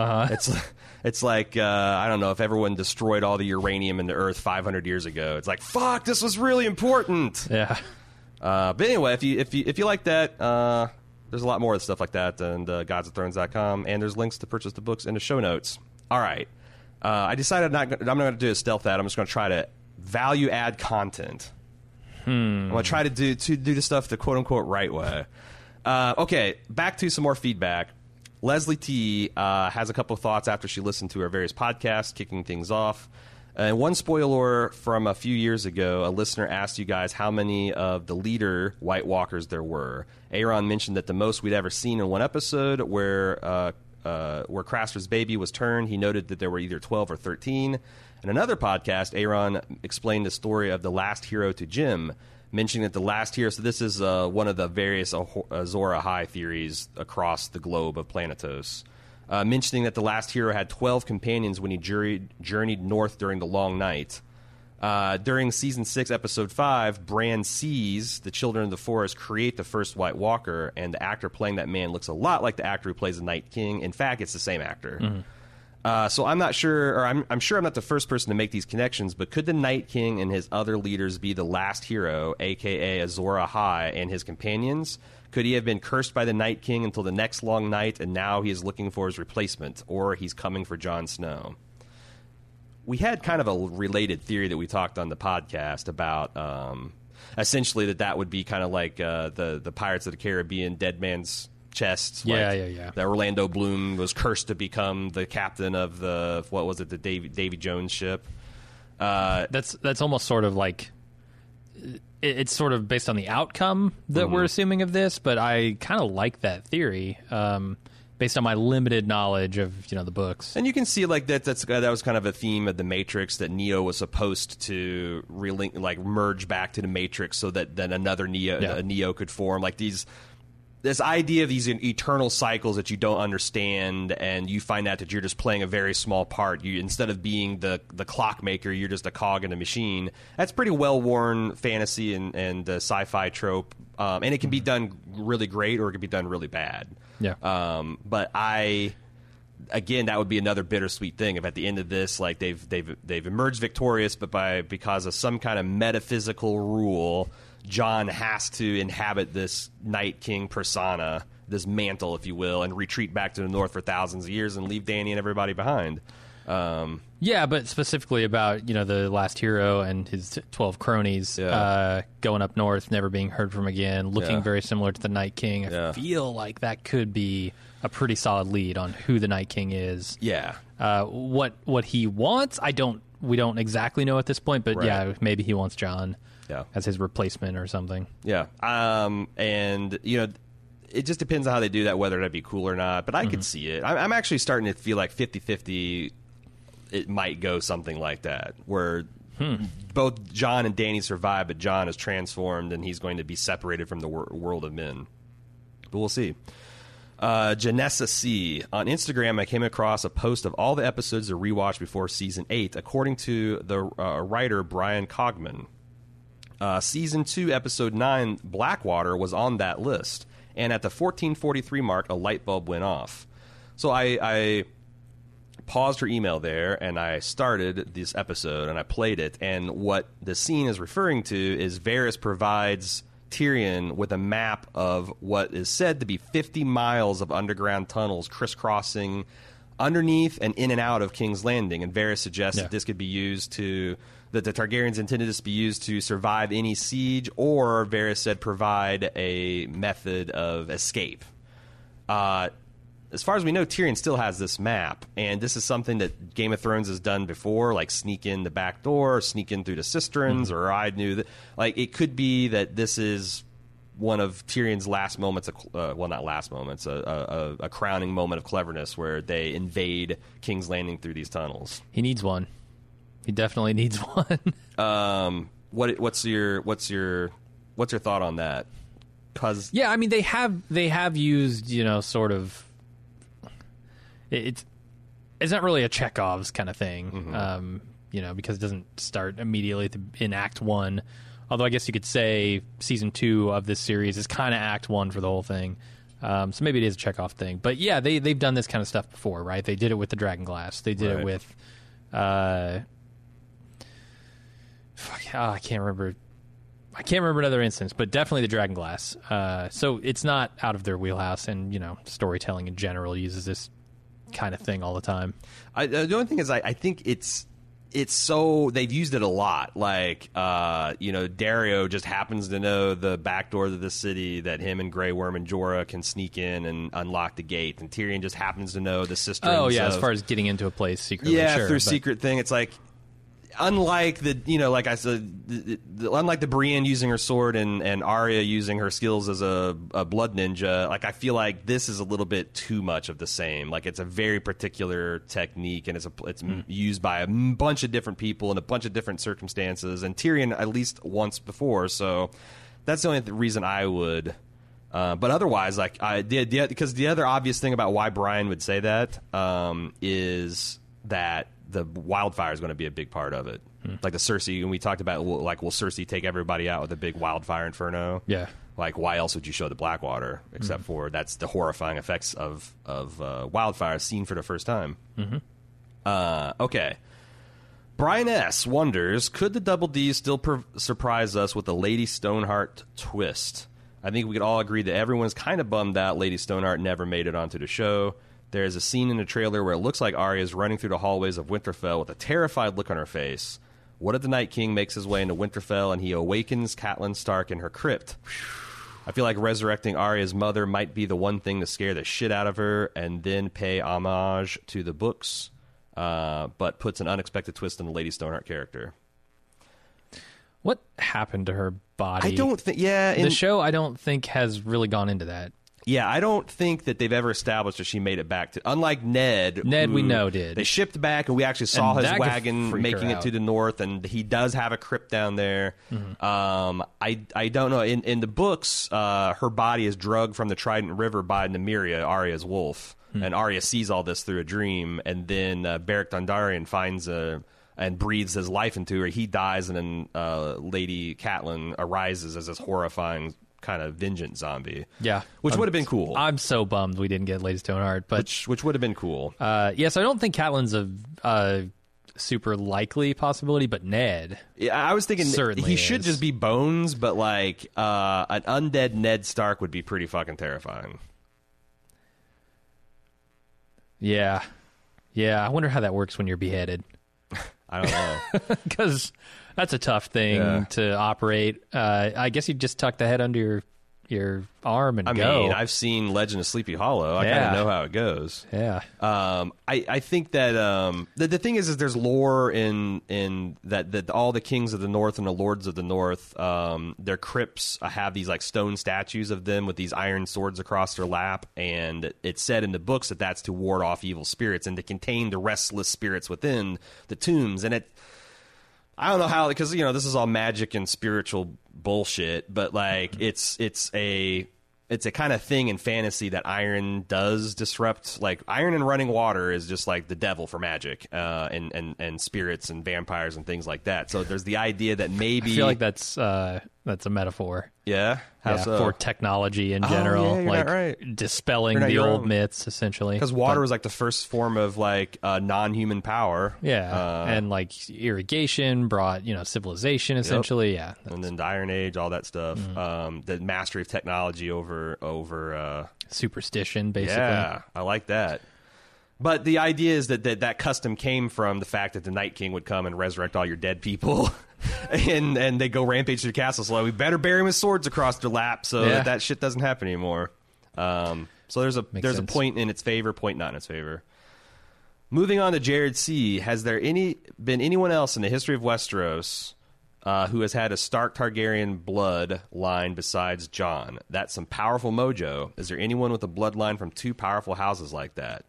It's like I don't know, if everyone destroyed all the uranium in the Earth 500 years ago. It's like, fuck, this was really important. Yeah. But anyway, if you like that, there's a lot more of stuff like that on godsofthrones.com, and there's links to purchase the books in the show notes. All right. I decided I'm not going to do a stealth ad. I'm just going to try to value add content. I'm going to try to do the stuff the quote unquote right way. Okay, back to some more feedback. Leslie T has a couple of thoughts after she listened to our various podcasts, kicking things off. And one spoiler from a few years ago, a listener asked you guys how many of the leader White Walkers there were. Aeron mentioned that the most we'd ever seen in one episode, where Craster's baby was turned, he noted that there were either 12 or 13. In another podcast, Aeron explained the story of the last hero to Jim, mentioning that the last hero... So this is one of the various Azor Ahai theories across the globe of Planetos. Mentioning that the last hero had 12 companions when he journeyed north during the long night. During Season 6, Episode 5, Bran sees the Children of the Forest create the first White Walker, and the actor playing that man looks a lot like the actor who plays the Night King. In fact, it's the same actor. So I'm not sure, or I'm sure I'm not the first person to make these connections, but could the Night King and his other leaders be the last hero, a.k.a. Azor Ahai and his companions? Could he have been cursed by the Night King until the next long night, and now he is looking for his replacement, or he's coming for Jon Snow? We had kind of a related theory that we talked on the podcast about essentially that would be kind of like the Pirates of the Caribbean Dead Man's Chest. Yeah. That Orlando Bloom was cursed to become the captain of the, what was it, the Davy Jones ship. That's almost sort of like... It's sort of based on the outcome that we're assuming of this, but I kind of like that theory. Based on my limited knowledge of the books. And you can see like that was kind of a theme of the Matrix, that Neo was supposed to merge back to the Matrix so that then another Neo could form. Like these this idea of these eternal cycles that you don't understand, and you find out that you're just playing a very small part. You, instead of being the clockmaker, you're just a cog in a machine. That's pretty well-worn fantasy and sci-fi trope, and it can be done really great or it can be done really bad. Yeah. But again, that would be another bittersweet thing if at the end of this, like they've emerged victorious, but because of some kind of metaphysical rule, Jon has to inhabit this Night King persona, this mantle, if you will, and retreat back to the north for thousands of years and leave Dany and everybody behind. Yeah, but specifically about, the last hero and his 12 cronies going up north, never being heard from again, looking very similar to the Night King. I feel like that could be a pretty solid lead on who the Night King is. Yeah. What he wants, we don't exactly know at this point, but yeah, maybe he wants Jon as his replacement or something. Yeah. And, it just depends on how they do that, whether that'd be cool or not. But I could see it. I'm actually starting to feel like 50-50 it might go something like that, where both Jon and Dany survive, but Jon is transformed and he's going to be separated from the world of men. But we'll see. Janessa C. On Instagram, I came across a post of all the episodes to rewatch before Season 8, according to the writer Brian Cogman. Season 2, Episode 9, Blackwater, was on that list. And at the 1443 mark, a light bulb went off. So I paused her email there, and I started this episode, and I played it. And what the scene is referring to is Varys provides Tyrion with a map of what is said to be 50 miles of underground tunnels crisscrossing underneath and in and out of King's Landing. And Varys suggests that this could be used that the Targaryens intended this to be used to survive any siege, or Varys said provide a method of escape. As far as we know, Tyrion still has this map, and this is something that Game of Thrones has done before, like sneak in the back door, sneak in through the cisterns, or I knew that. Like, it could be that this is one of Tyrion's last moments, well, not last moments, a crowning moment of cleverness where they invade King's Landing through these tunnels. He needs one. He definitely needs one. What's your thought on that? 'Cause I mean, they have used, sort of. It's not really a Chekhov's kind of thing, because it doesn't start immediately in Act 1. Although I guess you could say Season 2 of this series is kind of Act 1 for the whole thing. So maybe it is a Chekhov thing. But yeah, they've done this kind of stuff before, right? They did it with the Dragon Glass. They did it with... I can't remember another instance, but definitely the Dragon Glass. So it's not out of their wheelhouse, and, storytelling in general uses this kind of thing all the time. The only thing is, I think it's so they've used it a lot. Like, Dario just happens to know the back door to the city that him and Grey Worm and Jorah can sneak in and unlock the gate, and Tyrion just happens to know the cisterns. Oh yeah, as far as getting into a place secretly, through secret thing. It's like, unlike like I said, unlike the Brienne using her sword and Arya using her skills as a blood ninja, like, I feel like this is a little bit too much of the same. Like, it's a very particular technique, and it's used by a bunch of different people in a bunch of different circumstances, and Tyrion at least once before. So that's the only reason I would. But otherwise, like, because the other obvious thing about why Brian would say that is that the wildfire is going to be a big part of it. Like the Cersei, and we talked about, will Cersei take everybody out with a big wildfire inferno? Yeah. Like, why else would you show the Blackwater except for that's the horrifying effects of wildfire seen for the first time? Okay. Brian S. wonders, could the Double D still surprise us with a Lady Stoneheart twist? I think we could all agree that everyone's kind of bummed out Lady Stoneheart never made it onto the show. There's a scene in the trailer where it looks like Arya is running through the hallways of Winterfell with a terrified look on her face. What if the Night King makes his way into Winterfell and he awakens Catelyn Stark in her crypt? I feel like resurrecting Arya's mother might be the one thing to scare the shit out of her and then pay homage to the books, but puts an unexpected twist on the Lady Stoneheart character. What happened to her body? I don't think... Yeah. The show, I don't think, has really gone into that. Yeah, I don't think that they've ever established that she made it back to. Unlike Ned, Ned who we know did. They shipped back, and we actually saw And his that could wagon freak making her it out. to the north, and he does have a crypt down there. Mm-hmm. I don't know. In the books, her body is drugged from the Trident River by Nymeria, Arya's wolf, and Arya sees all this through a dream, and then Beric Dondarrion finds and breathes his life into her. He dies, and then Lady Catelyn arises as this horrifying kind of vengeance zombie. Yeah. Which would have been cool. I'm so bummed we didn't get Lady Stoneheart, but Which would have been cool. yes, I don't think Catelyn's a super likely possibility, but Ned. Yeah, I was thinking Certainly he should is. just be Bones, but like an undead Ned Stark would be pretty fucking terrifying. Yeah. I wonder how that works when you're beheaded. I don't know. Because that's a tough thing to operate. I guess you just tuck the head under your arm and I go. mean, I've seen Legend of Sleepy Hollow. I kind Yeah. of know how it goes. Yeah. I think that the thing is there's lore in that all the kings of the north and the lords of the north, their crypts have these like stone statues of them with these iron swords across their lap, and it's said in the books that that's to ward off evil spirits and to contain the restless spirits within the tombs. And I don't know how, because you know this is all magic and spiritual bullshit, but like it's a kind of thing in fantasy that iron does disrupt. Like iron and running water is just like the devil for magic, and spirits and vampires and things like that. So there's the idea that maybe I feel like that's a metaphor. yeah, how so? For technology in general, yeah, you're like not right. dispelling You're not the your old own. myths, essentially. Because water But- was like the first form of like non-human power. yeah, and like irrigation brought civilization, essentially. Yeah, And then the Iron Age, all that stuff. The mastery of technology over superstition, basically. yeah, I like that. But the idea is that custom came from the fact that the Night King would come and resurrect all your dead people, and they go rampage through the castle. So we better bury him with swords across their lap so that shit doesn't happen anymore. So there's a sense. point in its favor, point not in its favor. Moving on to Jared C. Has there been anyone else in the history of Westeros who has had a Stark Targaryen blood line besides Jon? That's some powerful mojo. Is there anyone with a bloodline from two powerful houses like that?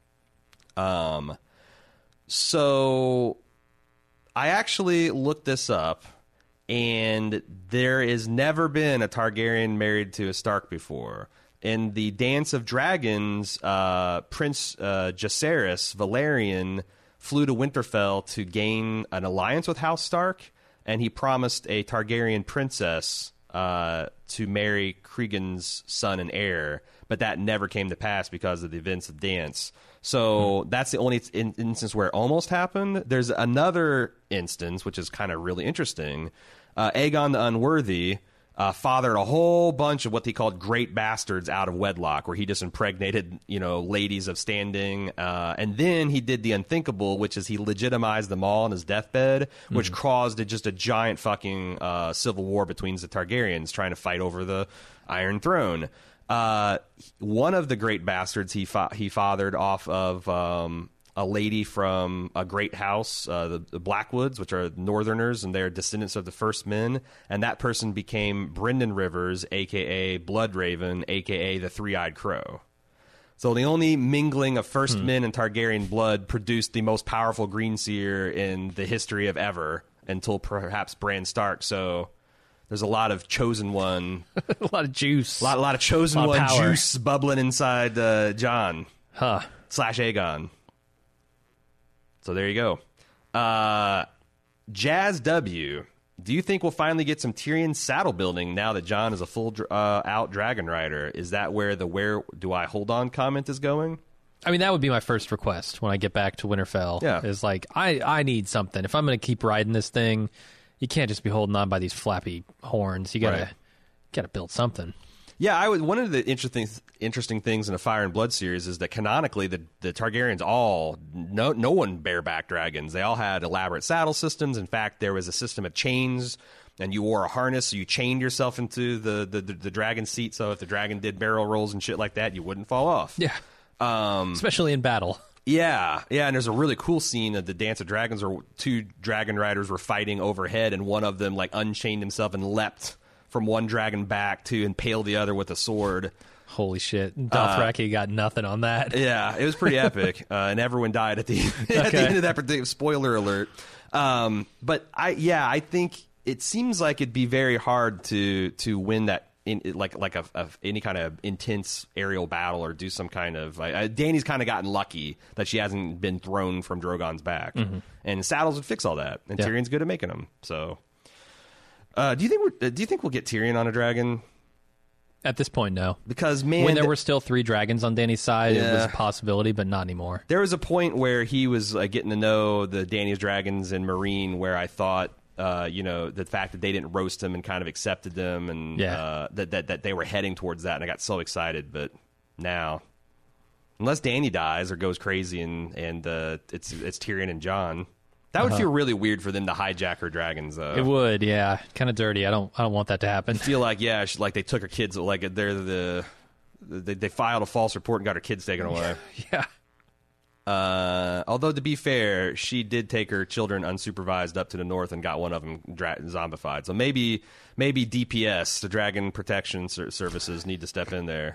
So I actually looked this up, and there has never been a Targaryen married to a Stark before. In the Dance of Dragons, Prince Jacaerys Valerian flew to Winterfell to gain an alliance with House Stark, and he promised a Targaryen princess to marry Cregan's son and heir, but that never came to pass because of the events of Dance. So that's the only instance where it almost happened. There's another instance, which is kind of really interesting. Aegon the Unworthy fathered a whole bunch of what he called great bastards out of wedlock, where he just impregnated, ladies of standing. And then he did the unthinkable, which is he legitimized them all on his deathbed, which caused just a giant fucking civil war between the Targaryens trying to fight over the Iron Throne. One of the great bastards he fathered off of a lady from a great house, the Blackwoods, which are Northerners, and they're descendants of the First Men. And that person became Brynden Rivers, a.k.a. Bloodraven, a.k.a. the Three-Eyed Crow. So the only mingling of First Men and Targaryen blood produced the most powerful Greenseer in the history of ever, until perhaps Bran Stark. So there's a lot of chosen one, A lot of juice. a lot of chosen Lot of one power. juice bubbling inside Jon / Aegon. So there you go. Jazz W. Do you think we'll finally get some Tyrion saddle building now that Jon is a full out dragon rider? Is that where the "where do I hold on" comment is going? I mean, that would be my first request when I get back to Winterfell. Yeah. Is like, I need something. If I'm going to keep riding this thing, you can't just be holding on by these flappy horns. You gotta build something. Yeah, one of the interesting things in the Fire and Blood series is that canonically the Targaryens no one bareback dragons. They all had elaborate saddle systems. In fact, there was a system of chains, and you wore a harness, so you chained yourself into the dragon seat. So if the dragon did barrel rolls and shit like that, you wouldn't fall off. Yeah. Especially in battle. Yeah, and there's a really cool scene of the Dance of Dragons where two dragon riders were fighting overhead, and one of them like unchained himself and leapt from one dragon back to impale the other with a sword. Holy shit. Dothraki got nothing on that. Yeah, it was pretty epic. And everyone died at the end of that particular spoiler alert. But I think it seems like it'd be very hard to win that in any kind of intense aerial battle or do some kind of Dany's kind of gotten lucky that she hasn't been thrown from Drogon's back, and saddles would fix all that, and Tyrion's good at making them. So, do you think we'll get Tyrion on a dragon? At this point, no. Because when there were still 3 dragons on Dany's side, it was a possibility, but not anymore. There was a point where he was getting to know the Dany's dragons and Meereen, where I thought. The fact that they didn't roast him and kind of accepted them, and that they were heading towards that, and I got so excited. But now, unless Dany dies or goes crazy, and it's Tyrion and Jon, that would feel really weird for them to hijack her dragons. Though it would, yeah, kind of dirty. I don't want that to happen. I feel like like they took her kids, like they filed a false report and got her kids taken away. Yeah. Although, to be fair, she did take her children unsupervised up to the north and got one of them zombified. So maybe DPS, the Dragon Protection Services, need to step in there.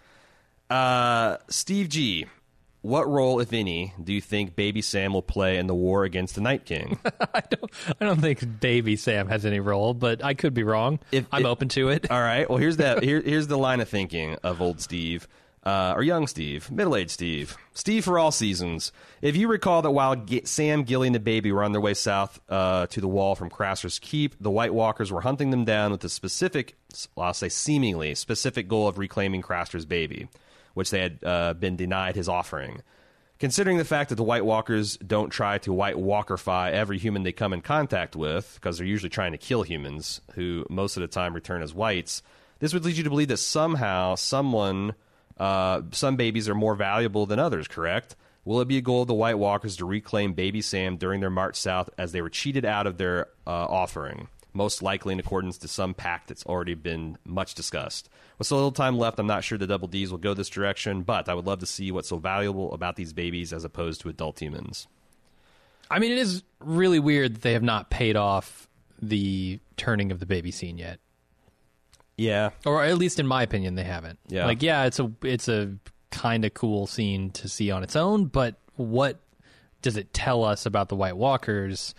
Steve G, what role, if any, do you think Baby Sam will play in the war against the Night King? I don't think Baby Sam has any role, but I could be wrong. I'm open to it. All right. Well, here's the line of thinking of old Steve. Or young Steve, middle-aged Steve for all seasons. If you recall that while Sam, Gilly, and the baby were on their way south to the wall from Craster's Keep, the White Walkers were hunting them down with the seemingly specific goal of reclaiming Craster's baby, which they had been denied his offering. Considering the fact that the White Walkers don't try to White Walkerify every human they come in contact with, because they're usually trying to kill humans, who most of the time return as whites, this would lead you to believe that somehow some babies are more valuable than others, correct? Will it be a goal of the White Walkers to reclaim Baby Sam during their march south as they were cheated out of their offering? Most likely in accordance to some pact that's already been much discussed. With so little time left, I'm not sure the Double Ds will go this direction, but I would love to see what's so valuable about these babies as opposed to adult humans. I mean, it is really weird that they have not paid off the turning of the baby scene yet. Yeah. Or at least in my opinion, they haven't. Yeah. Like, yeah, it's a kind of cool scene to see on its own, but what does it tell us about the White Walkers,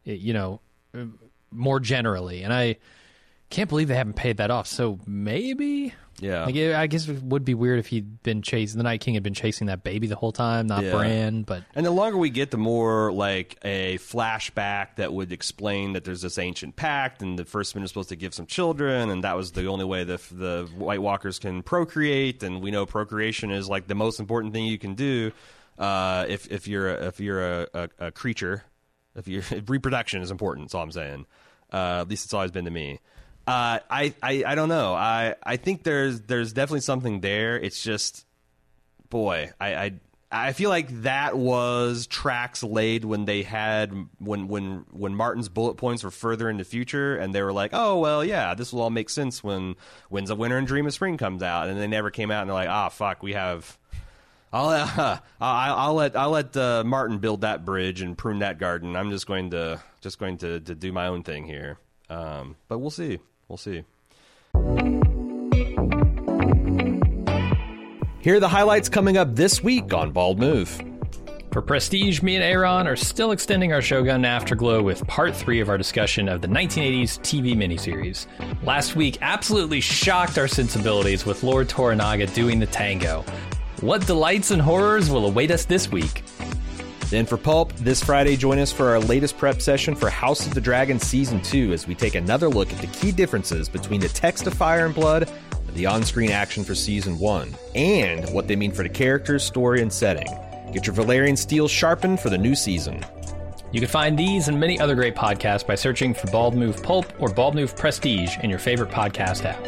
more generally? And I can't believe they haven't paid that off. So maybe... Yeah. Like, I guess it would be weird if the Night King had been chasing that baby the whole time, not Bran, but... And the longer we get, the more, like, a flashback that would explain that there's this ancient pact, and the First Men are supposed to give some children, and that was the only way the White Walkers can procreate, and we know procreation is, like, the most important thing you can do if you're a creature. Reproduction is important, that's all I'm saying. At least it's always been to me. I don't know. I think there's definitely something there. It's just, boy, I feel like that was tracks laid when they had when Martin's bullet points were further in the future, and they were like, oh well, yeah, this will all make sense when Winds of Winter and Dream of Spring comes out, and they never came out, and they're like, fuck, we have. I'll let Martin build that bridge and prune that garden. I'm just going to do my own thing here. But we'll see. We'll see. Here are the highlights coming up this week on Bald Move. For Prestige, me and Aaron are still extending our Shogun Afterglow with part 3 of our discussion of the 1980s TV miniseries. Last week absolutely shocked our sensibilities with Lord Toranaga doing the tango. What delights and horrors will await us this week? Then for Pulp, this Friday, join us for our latest prep session for House of the Dragon Season 2 as we take another look at the key differences between the text of Fire and Blood and the on-screen action for Season 1, and what they mean for the characters, story, and setting. Get your Valyrian steel sharpened for the new season. You can find these and many other great podcasts by searching for Bald Move Pulp or Bald Move Prestige in your favorite podcast app.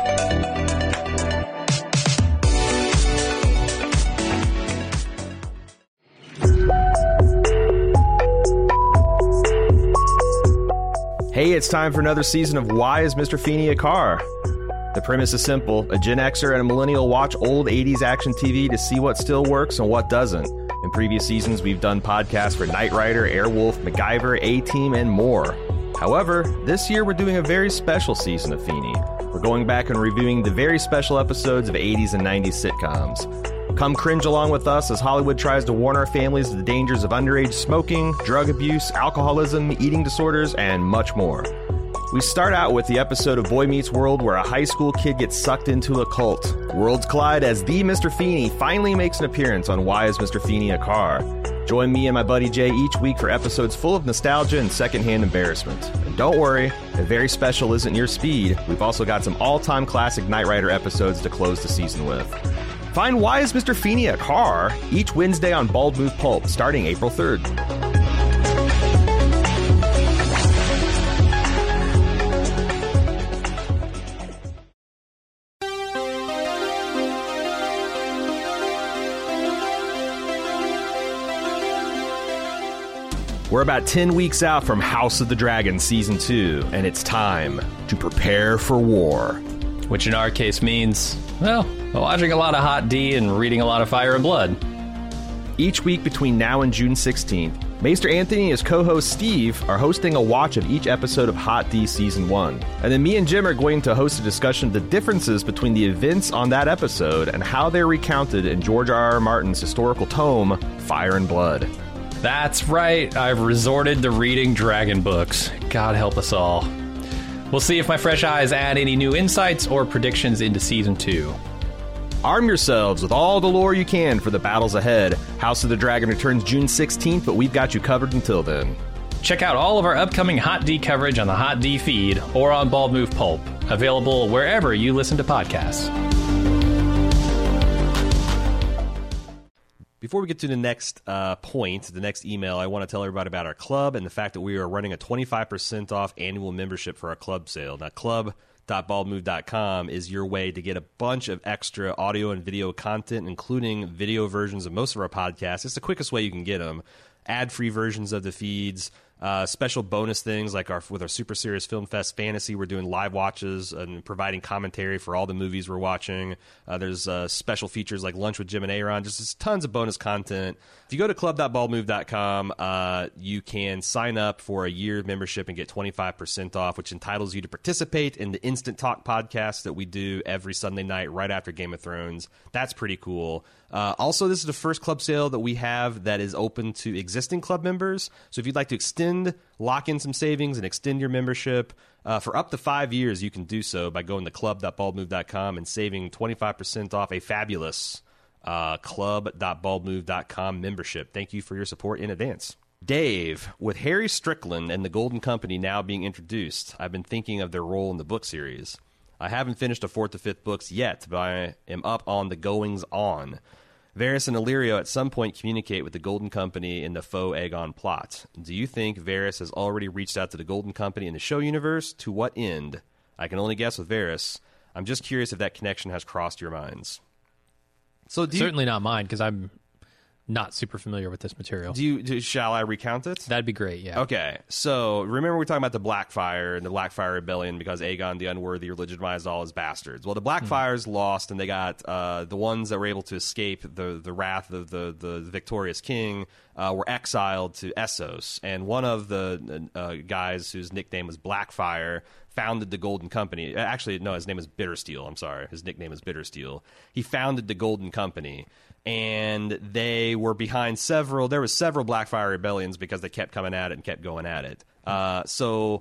Hey, it's time for another season of Why is Mr. Feeney a Car? The premise is simple. A Gen Xer and a millennial watch old 80s action TV to see what still works and what doesn't. In previous seasons, we've done podcasts for Knight Rider, Airwolf, MacGyver, A-Team, and more. However, this year we're doing a very special season of Feeny. We're going back and reviewing the very special episodes of 80s and 90s sitcoms. Come cringe along with us as Hollywood tries to warn our families of the dangers of underage smoking, drug abuse, alcoholism, eating disorders, and much more. We start out with the episode of Boy Meets World where a high school kid gets sucked into a cult. Worlds collide as the Mr. Feeny finally makes an appearance on Why Is Mr. Feeny a Car? Join me and my buddy Jay each week for episodes full of nostalgia and secondhand embarrassment. And don't worry, if very special isn't your speed, we've also got some all-time classic Knight Rider episodes to close the season with. Find Why Is Mr. Feeny a Car? Each Wednesday on Bald Move Pulp, starting April 3rd. We're about 10 weeks out from House of the Dragon Season 2, and it's time to prepare for war. Which in our case means, well, watching a lot of Hot D and reading a lot of Fire and Blood. Each week between now and June 16th, Maester Anthony and his co-host Steve are hosting a watch of each episode of Hot D Season 1. And then me and Jim are going to host a discussion of the differences between the events on that episode and how they're recounted in George R.R. Martin's historical tome, Fire and Blood. That's right, I've resorted to reading dragon books. God help us all. We'll see if my fresh eyes add any new insights or predictions into Season 2. Arm yourselves with all the lore you can for the battles ahead. House of the Dragon returns June 16th, but we've got you covered until then. Check out all of our upcoming Hot D coverage on the Hot D feed or on Bald Move Pulp, available wherever you listen to podcasts. Before we get to the next point, the next email, I want to tell everybody about our club and the fact that we are running a 25% off annual membership for our club sale. Now, club.baldmove.com is your way to get a bunch of extra audio and video content, including video versions of most of our podcasts. It's the quickest way you can get them. Ad-free versions of the feeds, special bonus things like with our Super Serious Film Fest Fantasy, we're doing live watches and providing commentary for all the movies we're watching. There's special features like Lunch with Jim and Aaron, just tons of bonus content. If you go to club.baldmove.com, you can sign up for a year membership and get 25% off, which entitles you to participate in the Instant Talk podcast that we do every Sunday night right after Game of Thrones. That's pretty cool. Also, this is the first club sale that we have that is open to existing club members. So if you'd like to lock in some savings and extend your membership for up to 5 years, you can do so by going to club.baldmove.com and saving 25% off a fabulous club.baldmove.com membership. Thank you for your support in advance. Dave, with Harry Strickland and the Golden Company now being introduced, I've been thinking of their role in the book series. I haven't finished the 4th to 5th books yet, but I am up on the goings-on. Varys and Illyrio at some point communicate with the Golden Company in the faux Aegon plot. Do you think Varys has already reached out to the Golden Company in the show universe? To what end? I can only guess with Varys. I'm just curious if that connection has crossed your minds. Certainly not mine, because I'm not super familiar with this material. Shall I recount it? That'd be great, yeah. Okay, so remember we were talking about the Blackfire and the Blackfire Rebellion because Aegon the Unworthy legitimized all his bastards. Well, the Blackfires lost, and they got the ones that were able to escape the wrath of the victorious king were exiled to Essos. And one of the guys whose nickname was Blackfire founded the Golden Company. Actually, no, his name is Bittersteel. I'm sorry. His nickname is Bittersteel. He founded the Golden Company. And they were behind several Blackfire rebellions because they kept coming at it and kept going at it. The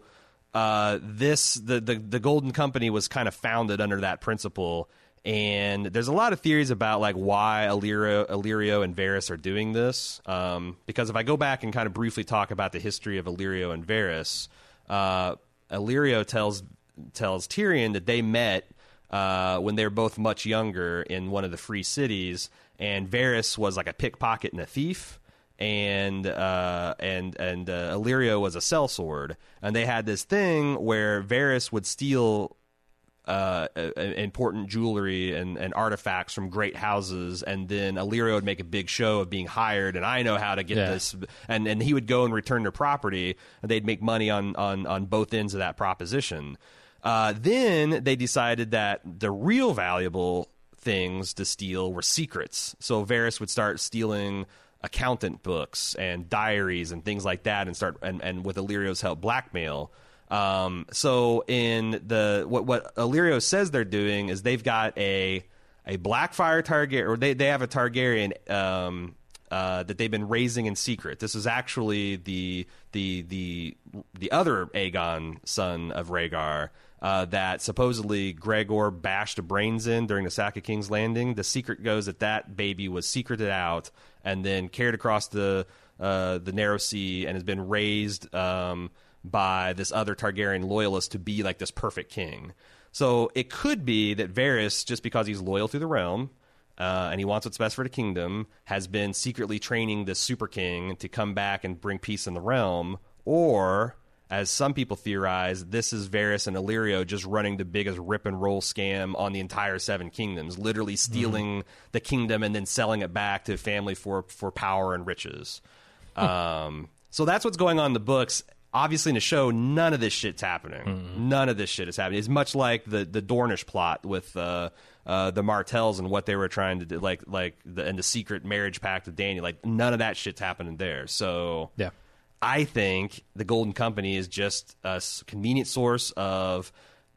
Golden Company was kind of founded under that principle. And there's a lot of theories about like why Illyrio and Varys are doing this. Because if I go back and kind of briefly talk about the history of Illyrio and Varys, Illyrio tells Tyrion that they met when they were both much younger in one of the free cities. And Varys was like a pickpocket and a thief, and Illyrio was a sellsword. And they had this thing where Varys would steal important jewelry and artifacts from great houses, and then Illyrio would make a big show of being hired, and I know how to get this. And he would go and return their property, and they'd make money on both ends of that proposition. Then they decided that the real valuable things to steal were secrets. So Varys would start stealing accountant books and diaries and things like that, and start and with Illyrio's help blackmail. So in what Illyrio says they're doing is they've got a Blackfire Targaryen, or they have a Targaryen that they've been raising in secret. This is actually the other Aegon, son of Rhaegar, that supposedly Gregor bashed brains in during the sack of King's Landing. The secret goes that baby was secreted out and then carried across the Narrow Sea and has been raised by this other Targaryen loyalist to be like this perfect king. So it could be that Varys, just because he's loyal to the realm and he wants what's best for the kingdom, has been secretly training this super king to come back and bring peace in the realm. Or, as some people theorize, this is Varys and Illyrio just running the biggest rip and roll scam on the entire Seven Kingdoms, literally stealing the kingdom and then selling it back to family for power and riches. So that's what's going on in the books. Obviously, in the show, none of this shit's happening. None of this shit is happening. It's much like the Dornish plot with the Martells and what they were trying to do, and the secret marriage pact with Dany. Like, none of that shit's happening there. So, Yeah. I think the Golden Company is just a convenient source of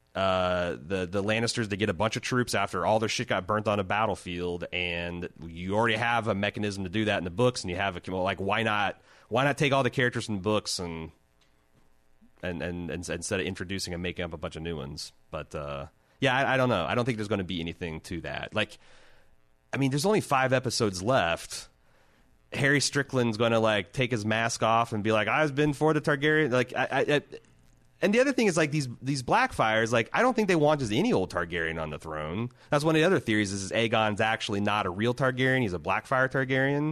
the Lannisters to get a bunch of troops after all their shit got burnt on a battlefield, and you already have a mechanism to do that in the books, and you have why not take all the characters from the books and instead of introducing and making up a bunch of new ones. But I don't know. I don't think there's going to be anything to that. There's only 5 episodes left. Harry Strickland's going to take his mask off and be like, I've been for the Targaryen. And the other thing is these Blackfires. I don't think they want just any old Targaryen on the throne. That's one of the other theories. Is Aegon's actually not a real Targaryen? He's a Blackfire Targaryen.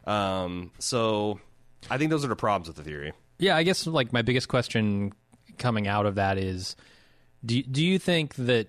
So I think those are the problems with the theory. Yeah, I guess my biggest question coming out of that is, do you think that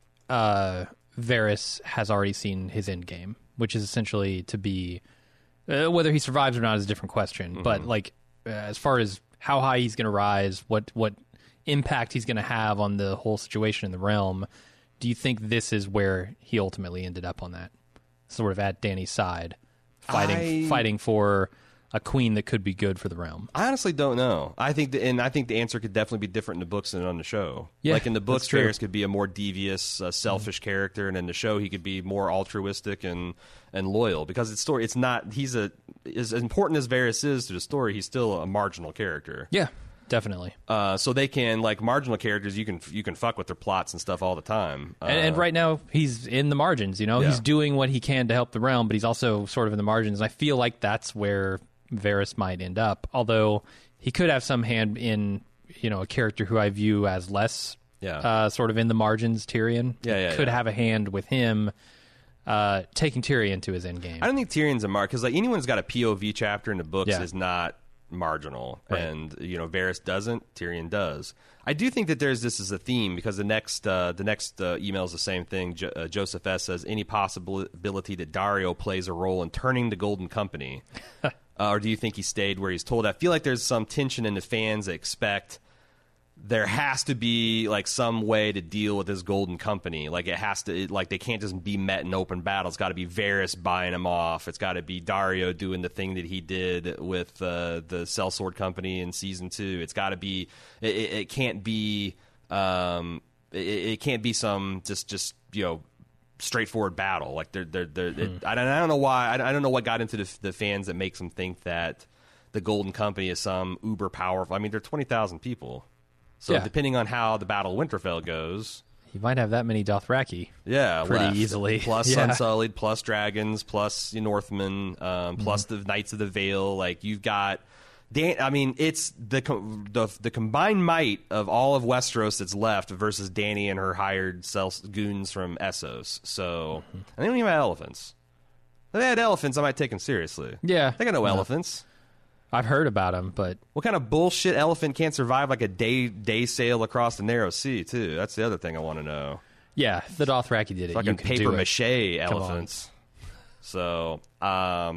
Varys has already seen his end game, which is essentially to be whether he survives or not is a different question. But as far as how high he's going to rise, what impact he's going to have on the whole situation in the realm, do you think this is where he ultimately ended up on that, sort of at Dany's side, fighting for a queen that could be good for the realm? I honestly don't know. I think the answer could definitely be different in the books than on the show. Yeah, in the books, Varys could be a more devious, selfish character, and in the show, he could be more altruistic and loyal. Because it's not. He's as important as Varys is to the story. He's still a marginal character. Yeah, definitely. So they can marginal characters. You can fuck with their plots and stuff all the time. And right now he's in the margins. He's doing what he can to help the realm, but he's also sort of in the margins. And I feel like that's where Varys might end up, although he could have some hand in a character who I view as less sort of in the margins. Tyrion could have a hand with him taking Tyrion to his end game. I don't think Tyrion's a mark, because anyone who's got a POV chapter in the books is not marginal, right. And Varys doesn't, Tyrion does. I do think that this is a theme, because the next email is the same thing. Joseph S. says, any possibility that Daario plays a role in turning the Golden Company? Or do you think he stayed where he's told? I feel like there's some tension in the fans that expect there has to be some way to deal with this Golden Company. It has to, they can't just be met in open battle. It's got to be Varys buying him off. It's got to be Daario doing the thing that he did with the Sellsword Company in season 2. It's got to be. It can't be. It can't be some just straightforward battle. I don't know why. I don't know what got into the fans that makes them think that the Golden Company is some uber powerful. They're 20,000 people. So depending on how the Battle of Winterfell goes, you might have that many Dothraki. Yeah, pretty left. easily. Plus Unsullied, plus dragons, plus Northmen, plus the Knights of the Vale. You've got. It's the combined might of all of Westeros that's left versus Dany and her hired goons from Essos. So and they don't even have elephants. If they had elephants, I might take them seriously. Yeah, they got no elephants. I've heard about them, but what kind of bullshit elephant can't survive a day sail across the Narrow Sea too? That's the other thing I want to know. Yeah, the Dothraki did it. Fucking paper mache elephants. So, I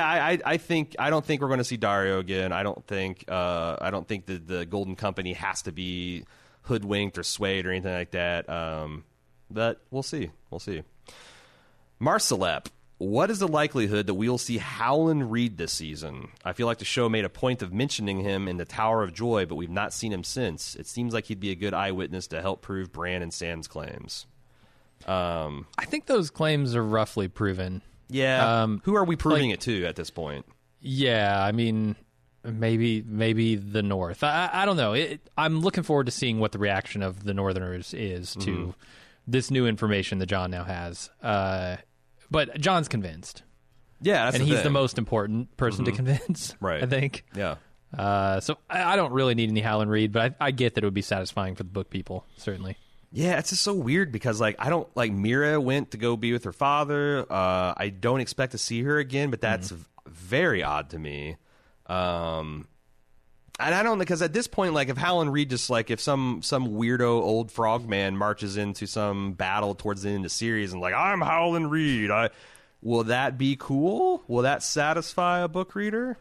don't think we're going to see Daario again. I don't think that the Golden Company has to be hoodwinked or swayed or anything like that. But we'll see. Marsalep what is the likelihood that we will see Howland Reed this season? I feel like the show made a point of mentioning him in the Tower of Joy, but we've not seen him since. It seems like he'd be a good eyewitness to help prove Bran and Sam's claims. I think those claims are roughly proven. Yeah. Who are we proving it to at this point? Yeah, I mean, maybe the North. I don't know. I'm looking forward to seeing what the reaction of the Northerners is to this new information that Jon now has. But Jon's convinced. Yeah, that's and he's thing. the most important person to convince, right? I think. Yeah. So I don't really need any Howland Reed, but I get that it would be satisfying for the book people, certainly. Yeah, it's just so weird because, like, I don't, like, Mira went to go be with her father. I don't expect to see her again, but that's very odd to me. And I don't, because at this point, like, if Howland Reed just, like, if some weirdo old frogman marches into some battle towards the end of the series and, like, I'm Howland Reed, will that be cool? Will that satisfy a book reader?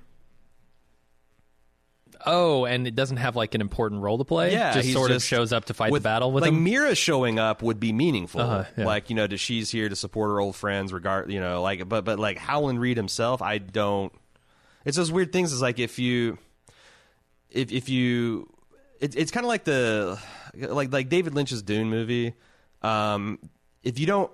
Oh, and it doesn't have, like, an important role to play? Yeah. Just sort of shows up to fight the battle with like, him? Mira showing up would be meaningful. Yeah. Like, you know, she's here to support her old friends, you know, like, but like, Howland Reed himself, I don't... It's those weird things, is like, if you... It's kind of like like David Lynch's Dune movie. If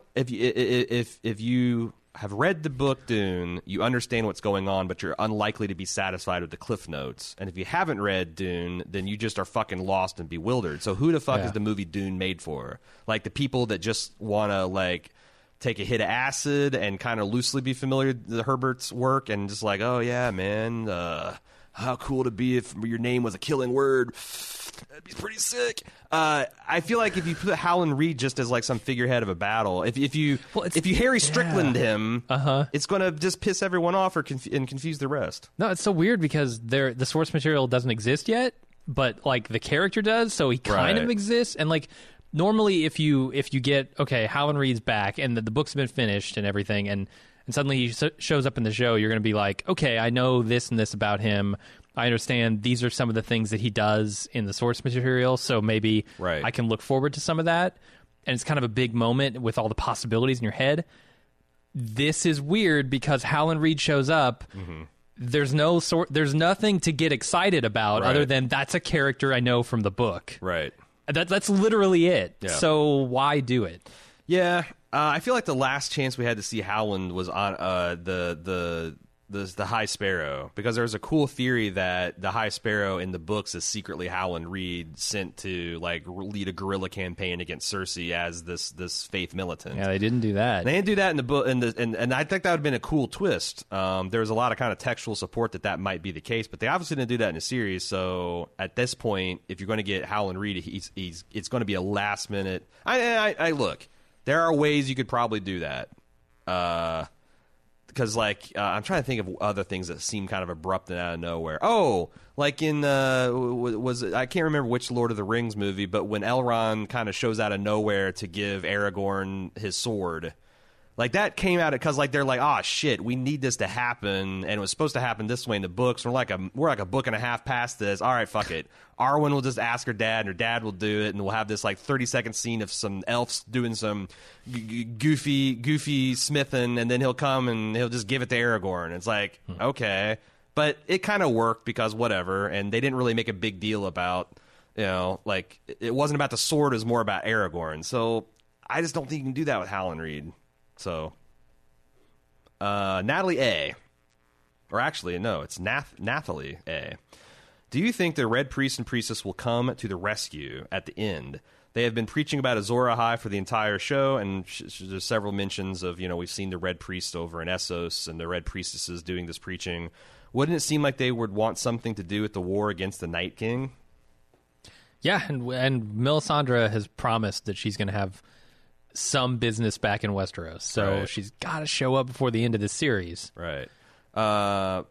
you have read the book Dune, you understand what's going on, but you're unlikely to be satisfied with the cliff notes. And if you haven't read Dune, then you just are fucking lost and bewildered. So who the fuck is the movie Dune made for? Like, the people that just want to, like, take a hit of acid and kind of loosely be familiar with Herbert's work and just like, oh yeah, man, how cool to be if your name was a killing word. That'd be pretty sick. I feel like if you put Howland Reed just as like some figurehead of a battle, if you Harry Strickland him, it's going to just piss everyone off and confuse the rest. No, it's so weird because the source material doesn't exist yet, but like the character does, so he kind of exists. And like normally, if you get Howland Reed's back and the book's been finished and everything, and suddenly he shows up in the show, you're going to be like, okay, I know this and this about him. I understand these are some of the things that he does in the source material, so maybe I can look forward to some of that. And it's kind of a big moment with all the possibilities in your head. This is weird because Howland Reed shows up. There's nothing to get excited about other than that's a character I know from the book. Right. That's literally it. Yeah. So why do it? Yeah. I feel like the last chance we had to see Howland was on the High Sparrow, because there's a cool theory that the High Sparrow in the books is secretly Howland Reed sent to like lead a guerrilla campaign against Cersei as this faith militant. Yeah, they didn't do that. They didn't do that in the book, and I think that would have been a cool twist. There was a lot of kind of textual support that might be the case, but they obviously didn't do that in the series. So at this point, if you're going to get Howland Reed, it's going to be a last minute. I look. There are ways you could probably do that. Because, like, I'm trying to think of other things that seem kind of abrupt and out of nowhere. Oh, like in, I can't remember which Lord of the Rings movie, but when Elrond kind of shows out of nowhere to give Aragorn his sword. Like, that came out because, like, they're like, oh, shit, we need this to happen, and it was supposed to happen this way in the books. We're like a book and a half past this. All right, fuck it. Arwen will just ask her dad, and her dad will do it, and we'll have this, like, 30-second scene of some elves doing some goofy smithing, and then he'll come and he'll just give it to Aragorn. It's like, okay. But it kind of worked because whatever, and they didn't really make a big deal about, you know, like, it wasn't about the sword, it was more about Aragorn. So I just don't think you can do that with Howland Reed. So, Natalie A. Or actually, no, it's Nathalie A. Do you think the Red Priest and Priestess will come to the rescue at the end? They have been preaching about Azor Ahai for the entire show, and there's several mentions of, you know, we've seen the Red Priest over in Essos and the Red Priestesses doing this preaching. Wouldn't it seem like they would want something to do with the war against the Night King? Yeah, and Melisandre has promised that she's going to have some business back in Westeros, so she's got to show up before the end of the series. Right. At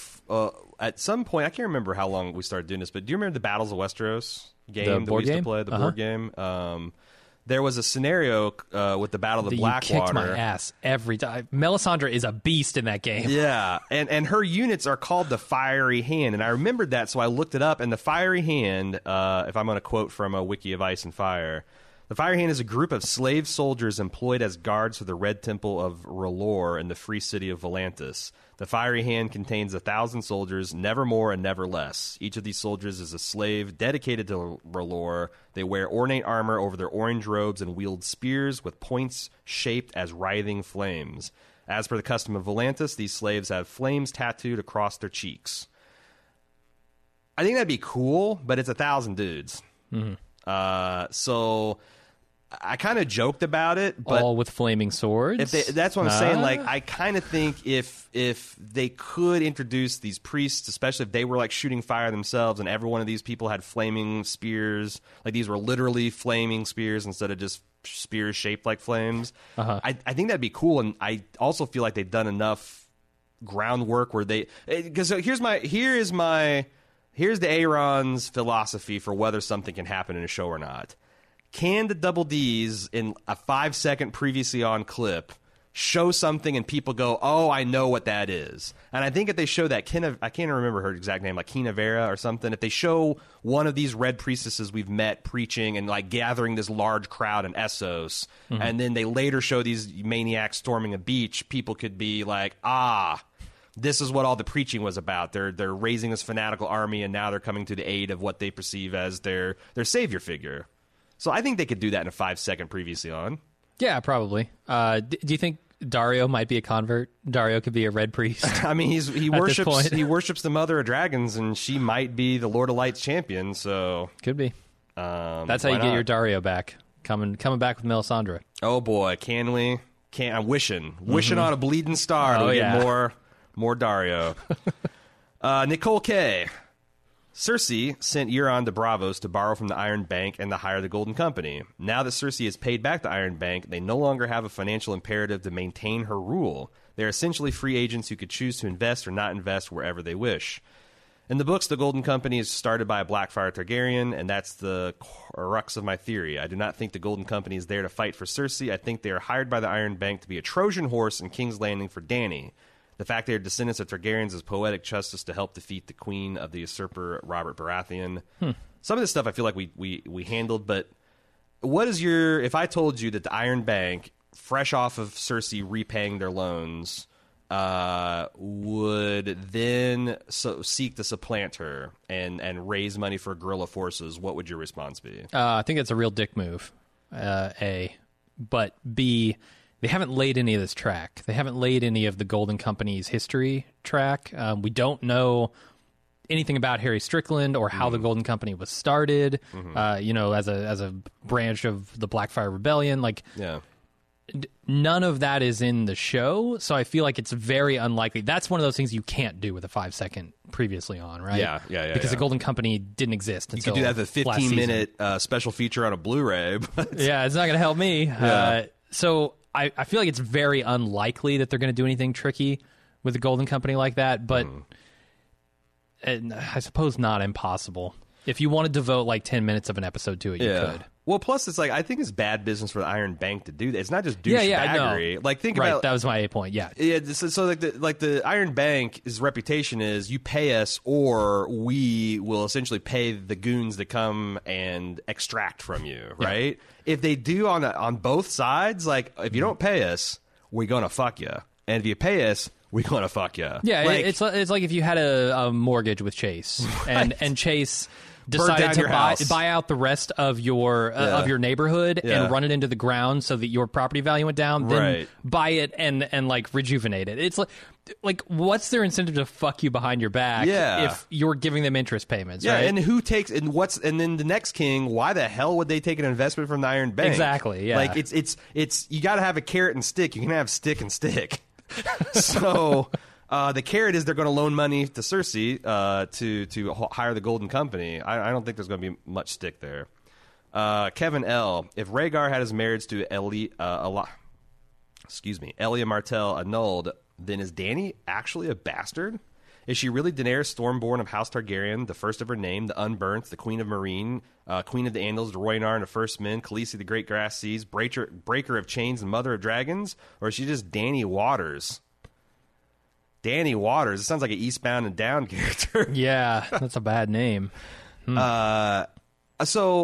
some point, I can't remember how long we started doing this, but do you remember the Battles of Westeros game that we used to play, the board game? There was a scenario with the Battle of the Blackwater. You kicked my ass every time. Melisandre is a beast in that game. Yeah, and her units are called the Fiery Hand, and I remembered that, so I looked it up, and the Fiery Hand, if I'm going to quote from a Wiki of Ice and Fire, The Fire Hand is a group of slave soldiers employed as guards for the Red Temple of R'hllor in the free city of Volantis. The Fiery Hand contains 1,000 soldiers, never more and never less. Each of these soldiers is a slave dedicated to R'hllor. They wear ornate armor over their orange robes and wield spears with points shaped as writhing flames. As per the custom of Volantis, these slaves have flames tattooed across their cheeks. I think that'd be cool, but it's 1,000 dudes. So I kind of joked about it, but all with flaming swords. That's what I'm saying. Like, I kind of think if they could introduce these priests, especially if they were like shooting fire themselves, and every one of these people had flaming spears, like these were literally flaming spears instead of just spears shaped like flames. I think that'd be cool, and I also feel like they've done enough groundwork where they, because here's the Aaron's philosophy for whether something can happen in a show or not. Can the Double D's in a 5-second previously on clip show something and people go, oh, I know what that is? And I think if they show that, I can't remember her exact name, like Kina Vera or something. If they show one of these red priestesses we've met preaching and like gathering this large crowd in Essos, and then they later show these maniacs storming a beach, people could be like, this is what all the preaching was about. They're raising this fanatical army, and now they're coming to the aid of what they perceive as their savior figure. So I think they could do that in a 5-second previously on. Yeah, probably. Do you think Dario might be a convert? Dario could be a red priest. I mean, he worships the mother of dragons, and she might be the Lord of Light's champion. So could be. That's how you get your Dario back. Coming back with Melisandre. Oh boy, can we? I'm wishing on a bleeding star to get more Dario. Nicole K. Cersei sent Euron to Braavos to borrow from the Iron Bank and to hire the Golden Company. Now that Cersei has paid back the Iron Bank, they no longer have a financial imperative to maintain her rule. They are essentially free agents who could choose to invest or not invest wherever they wish. In the books, the Golden Company is started by a Blackfyre Targaryen, and that's the crux of my theory. I do not think the Golden Company is there to fight for Cersei. I think they are hired by the Iron Bank to be a Trojan horse in King's Landing for Dany. The fact they are descendants of Targaryens is poetic justice to help defeat the queen of the usurper, Robert Baratheon. Some of this stuff I feel like we handled, but what is if I told you that the Iron Bank, fresh off of Cersei repaying their loans, would then seek to supplant her and raise money for guerrilla forces, what would your response be? I think it's a real dick move, A. But B, they haven't laid any of this track. They haven't laid any of the Golden Company's history track. We don't know anything about Harry Strickland or how the Golden Company was started, as a branch of the Blackfyre Rebellion. None of that is in the show, so I feel like it's very unlikely. That's one of those things you can't do with a 5-second previously on, right? Yeah. Because the Golden Company didn't exist until you could do that the 15-minute special feature on a Blu-ray. But yeah, it's not going to help me. Yeah. So I feel like it's very unlikely that they're going to do anything tricky with the Golden Company like that, but and I suppose not impossible. If you want to devote like 10 minutes of an episode to it, you could. Well, plus it's like, I think it's bad business for the Iron Bank to do that. It's not just douchebaggery. Like, think about, that was my point. Yeah. So like the Iron Bank's reputation is, you pay us or we will essentially pay the goons that come and extract from you, right? If they do on both sides, like, if you don't pay us, we're gonna fuck you, and if you pay us, we're gonna fuck you. Yeah, like, it's like if you had a mortgage with Chase, and Chase decided to buy out the rest of your neighborhood and run it into the ground so that your property value went down, then buy it and like rejuvenate it. It's like what's their incentive to fuck you behind your back if you're giving them interest payments, right? And who takes and then the next king, why the hell would they take an investment from the Iron Bank? Exactly, yeah. Like it's you got to have a carrot and stick. You can have stick and stick. So the carrot is they're going to loan money to Cersei to hire the Golden Company. I don't think there's going to be much stick there. Kevin L. If Rhaegar had his marriage to Elia Martell annulled, then is Dany actually a bastard? Is she really Daenerys Stormborn of House Targaryen, the first of her name, the Unburnt, the Queen of Meereen, Queen of the Andals, the Rhoynar and the First Men, Khaleesi the Great Grass Seas, Breaker of Chains and Mother of Dragons? Or is she just Dany Waters? Dany Waters. It sounds like an Eastbound and Down character. Yeah, that's a bad name. So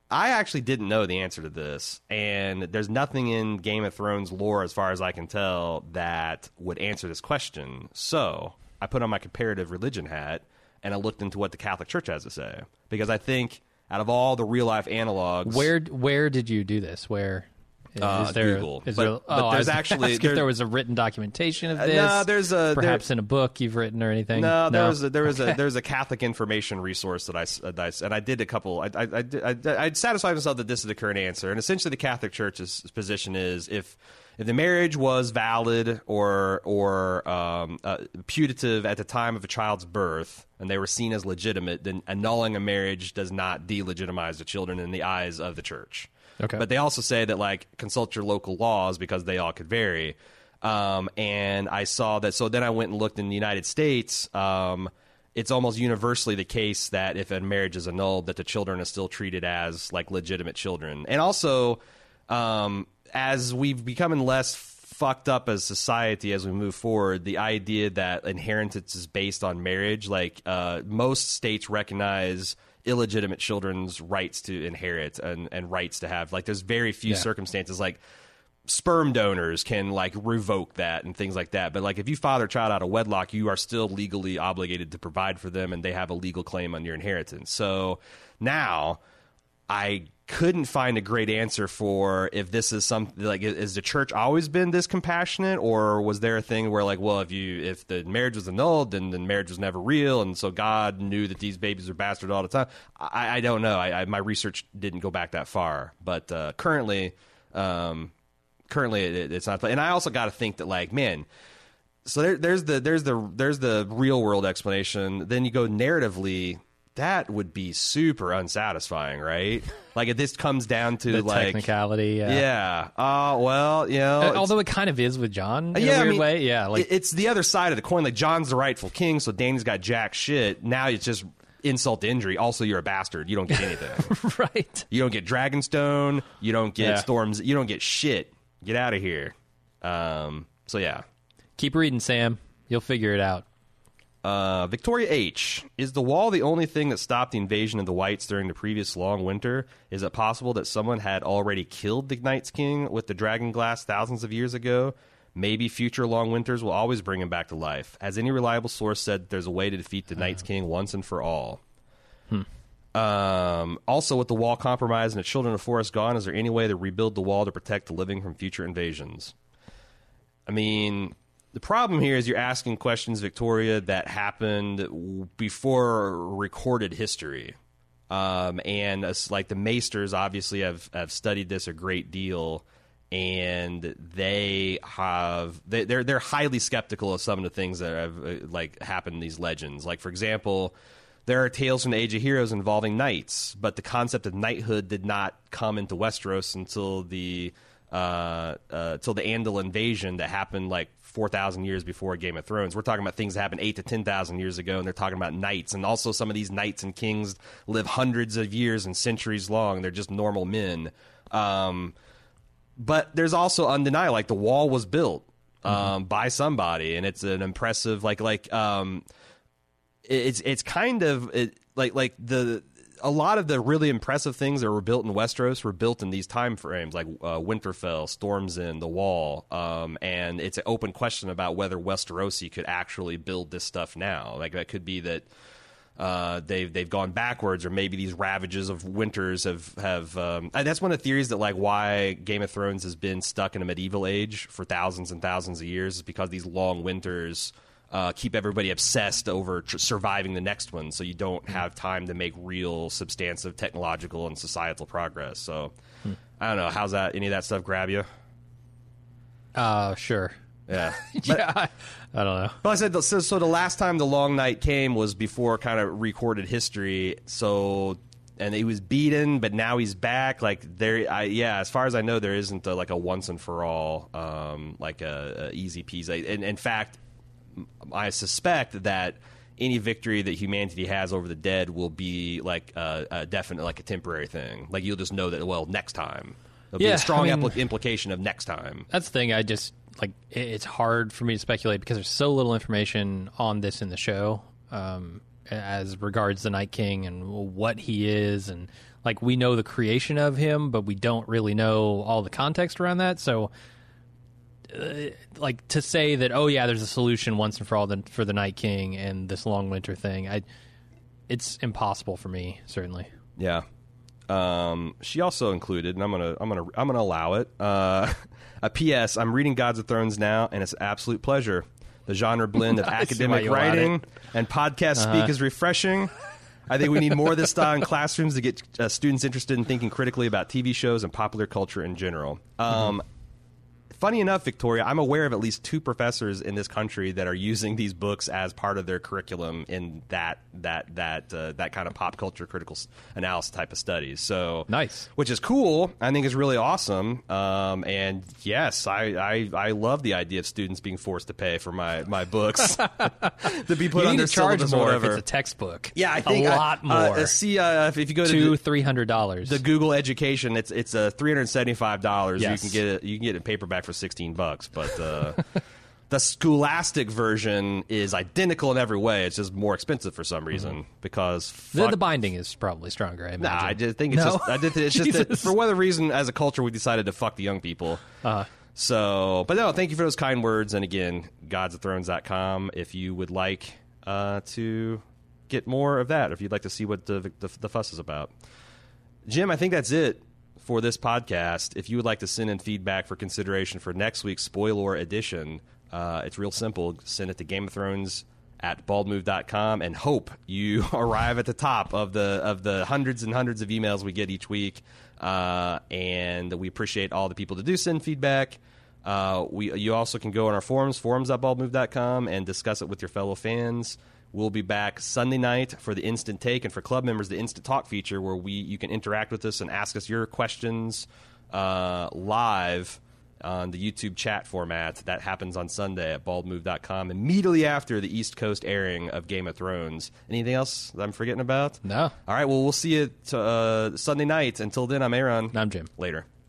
I actually didn't know the answer to this, and there's nothing in Game of Thrones lore, as far as I can tell, that would answer this question. So I put on my comparative religion hat, and I looked into what the Catholic Church has to say, because I think out of all the real life analogs, where did you do this? Where is there? Google. Is but there's actually if there was a written documentation of this. No, there's perhaps in a book you've written or anything. No, there's a Catholic information resource that I did a couple. I satisfied myself that this is the current answer, and essentially the Catholic Church's position is if the marriage was valid or putative at the time of a child's birth, and they were seen as legitimate, then annulling a marriage does not delegitimize the children in the eyes of the church. Okay. But they also say that, like, consult your local laws because they all could vary. And I saw that. So then I went and looked in the United States. It's almost universally the case that if a marriage is annulled, that the children are still treated as, like, legitimate children. And also, as we've become less fucked up as society as we move forward, the idea that inheritance is based on marriage, like, most states recognize illegitimate children's rights to inherit and rights to have, like, there's very few circumstances, like sperm donors can, like, revoke that and things like that, but, like, if you father a child out of wedlock, you are still legally obligated to provide for them, and they have a legal claim on your inheritance. So now I couldn't find a great answer for if this is something, like, has the church always been this compassionate, or was there a thing where, like, well, if the marriage was annulled, then the marriage was never real, and so God knew that these babies were bastard all the time? I don't know. My research didn't go back that far, but currently it's not. And I also got to think that, like, man, so there's the real world explanation. Then you go narratively. That would be super unsatisfying, right? Like, if this comes down to the like technicality, yeah. Well, you know, although it kind of is with John in a weird way, yeah. Like, it's the other side of the coin. Like, John's the rightful king, so Dany's got jack shit. Now it's just insult to injury. Also, you're a bastard. You don't get anything, right? You don't get Dragonstone. You don't get Storms. You don't get shit. Get out of here. So yeah, keep reading, Sam. You'll figure it out. Victoria H. Is the wall the only thing that stopped the invasion of the Whites during the previous long winter? Is it possible that someone had already killed the Night's King with the dragon glass thousands of years ago? Maybe future long winters will always bring him back to life. Has any reliable source said that there's a way to defeat the Night's King once and for all? Also, with the wall compromised and the children of Forest gone, is there any way to rebuild the wall to protect the living from future invasions? I mean, the problem here is you're asking questions, Victoria, that happened before recorded history. And like the Maesters obviously have studied this a great deal, and they're highly skeptical of some of the things that have like happened in these legends. Like, for example, there are tales from the Age of Heroes involving knights, but the concept of knighthood did not come into Westeros until the Andal invasion that happened like 4,000 years before Game of Thrones. We're talking about things that happened 8,000 to 10,000 years ago, and they're talking about knights. And also, some of these knights and kings live hundreds of years and centuries long. They're just normal men. But there's also undeniable, like, the wall was built by somebody, and it's an impressive, it's kind of a lot of the really impressive things that were built in Westeros were built in these time frames, like Winterfell, Storm's End, the Wall, and it's an open question about whether Westerosi could actually build this stuff now. Like, that could be that they've gone backwards, or maybe these ravages of winters have that's one of the theories that, like, why Game of Thrones has been stuck in a medieval age for thousands and thousands of years, is because these long winters keep everybody obsessed over surviving the next one, so you don't have time to make real substantive technological and societal progress. So I don't know, how's that, any of that stuff grab you? Sure. Yeah. Yeah, I don't know. Well, I said, so the last time the Long Night came was before kind of recorded history, so, and he was beaten, but now he's back. Like, as far as I know, there isn't like a once and for all, like a easy peasy. And in fact, I suspect that any victory that humanity has over the dead will be like a definite, like a temporary thing. Like, you'll just know that, well, next time. There'll be a strong implication of next time. That's the thing. I just, like, it's hard for me to speculate because there's so little information on this in the show. And as regards the Night King and what he is, and like we know the creation of him, but we don't really know all the context around that. So, like to say that, oh yeah, there's a solution once and for all for the Night King and this long winter thing, it's impossible for me, certainly. Yeah. She also included, and I'm gonna allow it. A P.S. I'm reading Gods of Thrones now, and it's an absolute pleasure. The genre blend of academic writing and podcast speak is refreshing. I think we need more of this style in classrooms to get students interested in thinking critically about TV shows and popular culture in general. Funny enough, Victoria, I'm aware of at least 2 professors in this country that are using these books as part of their curriculum in that kind of pop culture critical analysis type of studies. So nice, which is cool. I think is really awesome. And yes, I love the idea of students being forced to pay for my books to be put on their syllabus or whatever. If it's a textbook. Yeah, I think a lot more. If you go to $300, the Google Education, it's $375. Yes. You can get it in paperback for $16, but the Scholastic version is identical in every way. It's just more expensive for some reason because the binding is probably stronger. I imagine. Nah, I just think it's just that for whatever reason, as a culture, we decided to fuck the young people. So, but no, thank you for those kind words. And again, godsofthrones.com if you would like to get more of that, if you'd like to see what the fuss is about. Jim, I think that's it for this podcast. If you would like to send in feedback for consideration for next week's spoiler edition, it's real simple. Send it to GameOfThrones@baldmove.com and hope you arrive at the top of the hundreds and hundreds of emails we get each week. And we appreciate all the people that do send feedback. You also can go on our forums.baldmove.com, and discuss it with your fellow fans. We'll be back Sunday night for the Instant Take, and for club members, the Instant Talk feature, where you can interact with us and ask us your questions live on the YouTube chat format. That happens on Sunday at baldmove.com, immediately after the East Coast airing of Game of Thrones. Anything else that I'm forgetting about? No. All right, well, we'll see you Sunday night. Until then, I'm Aaron. I'm Jim. Later.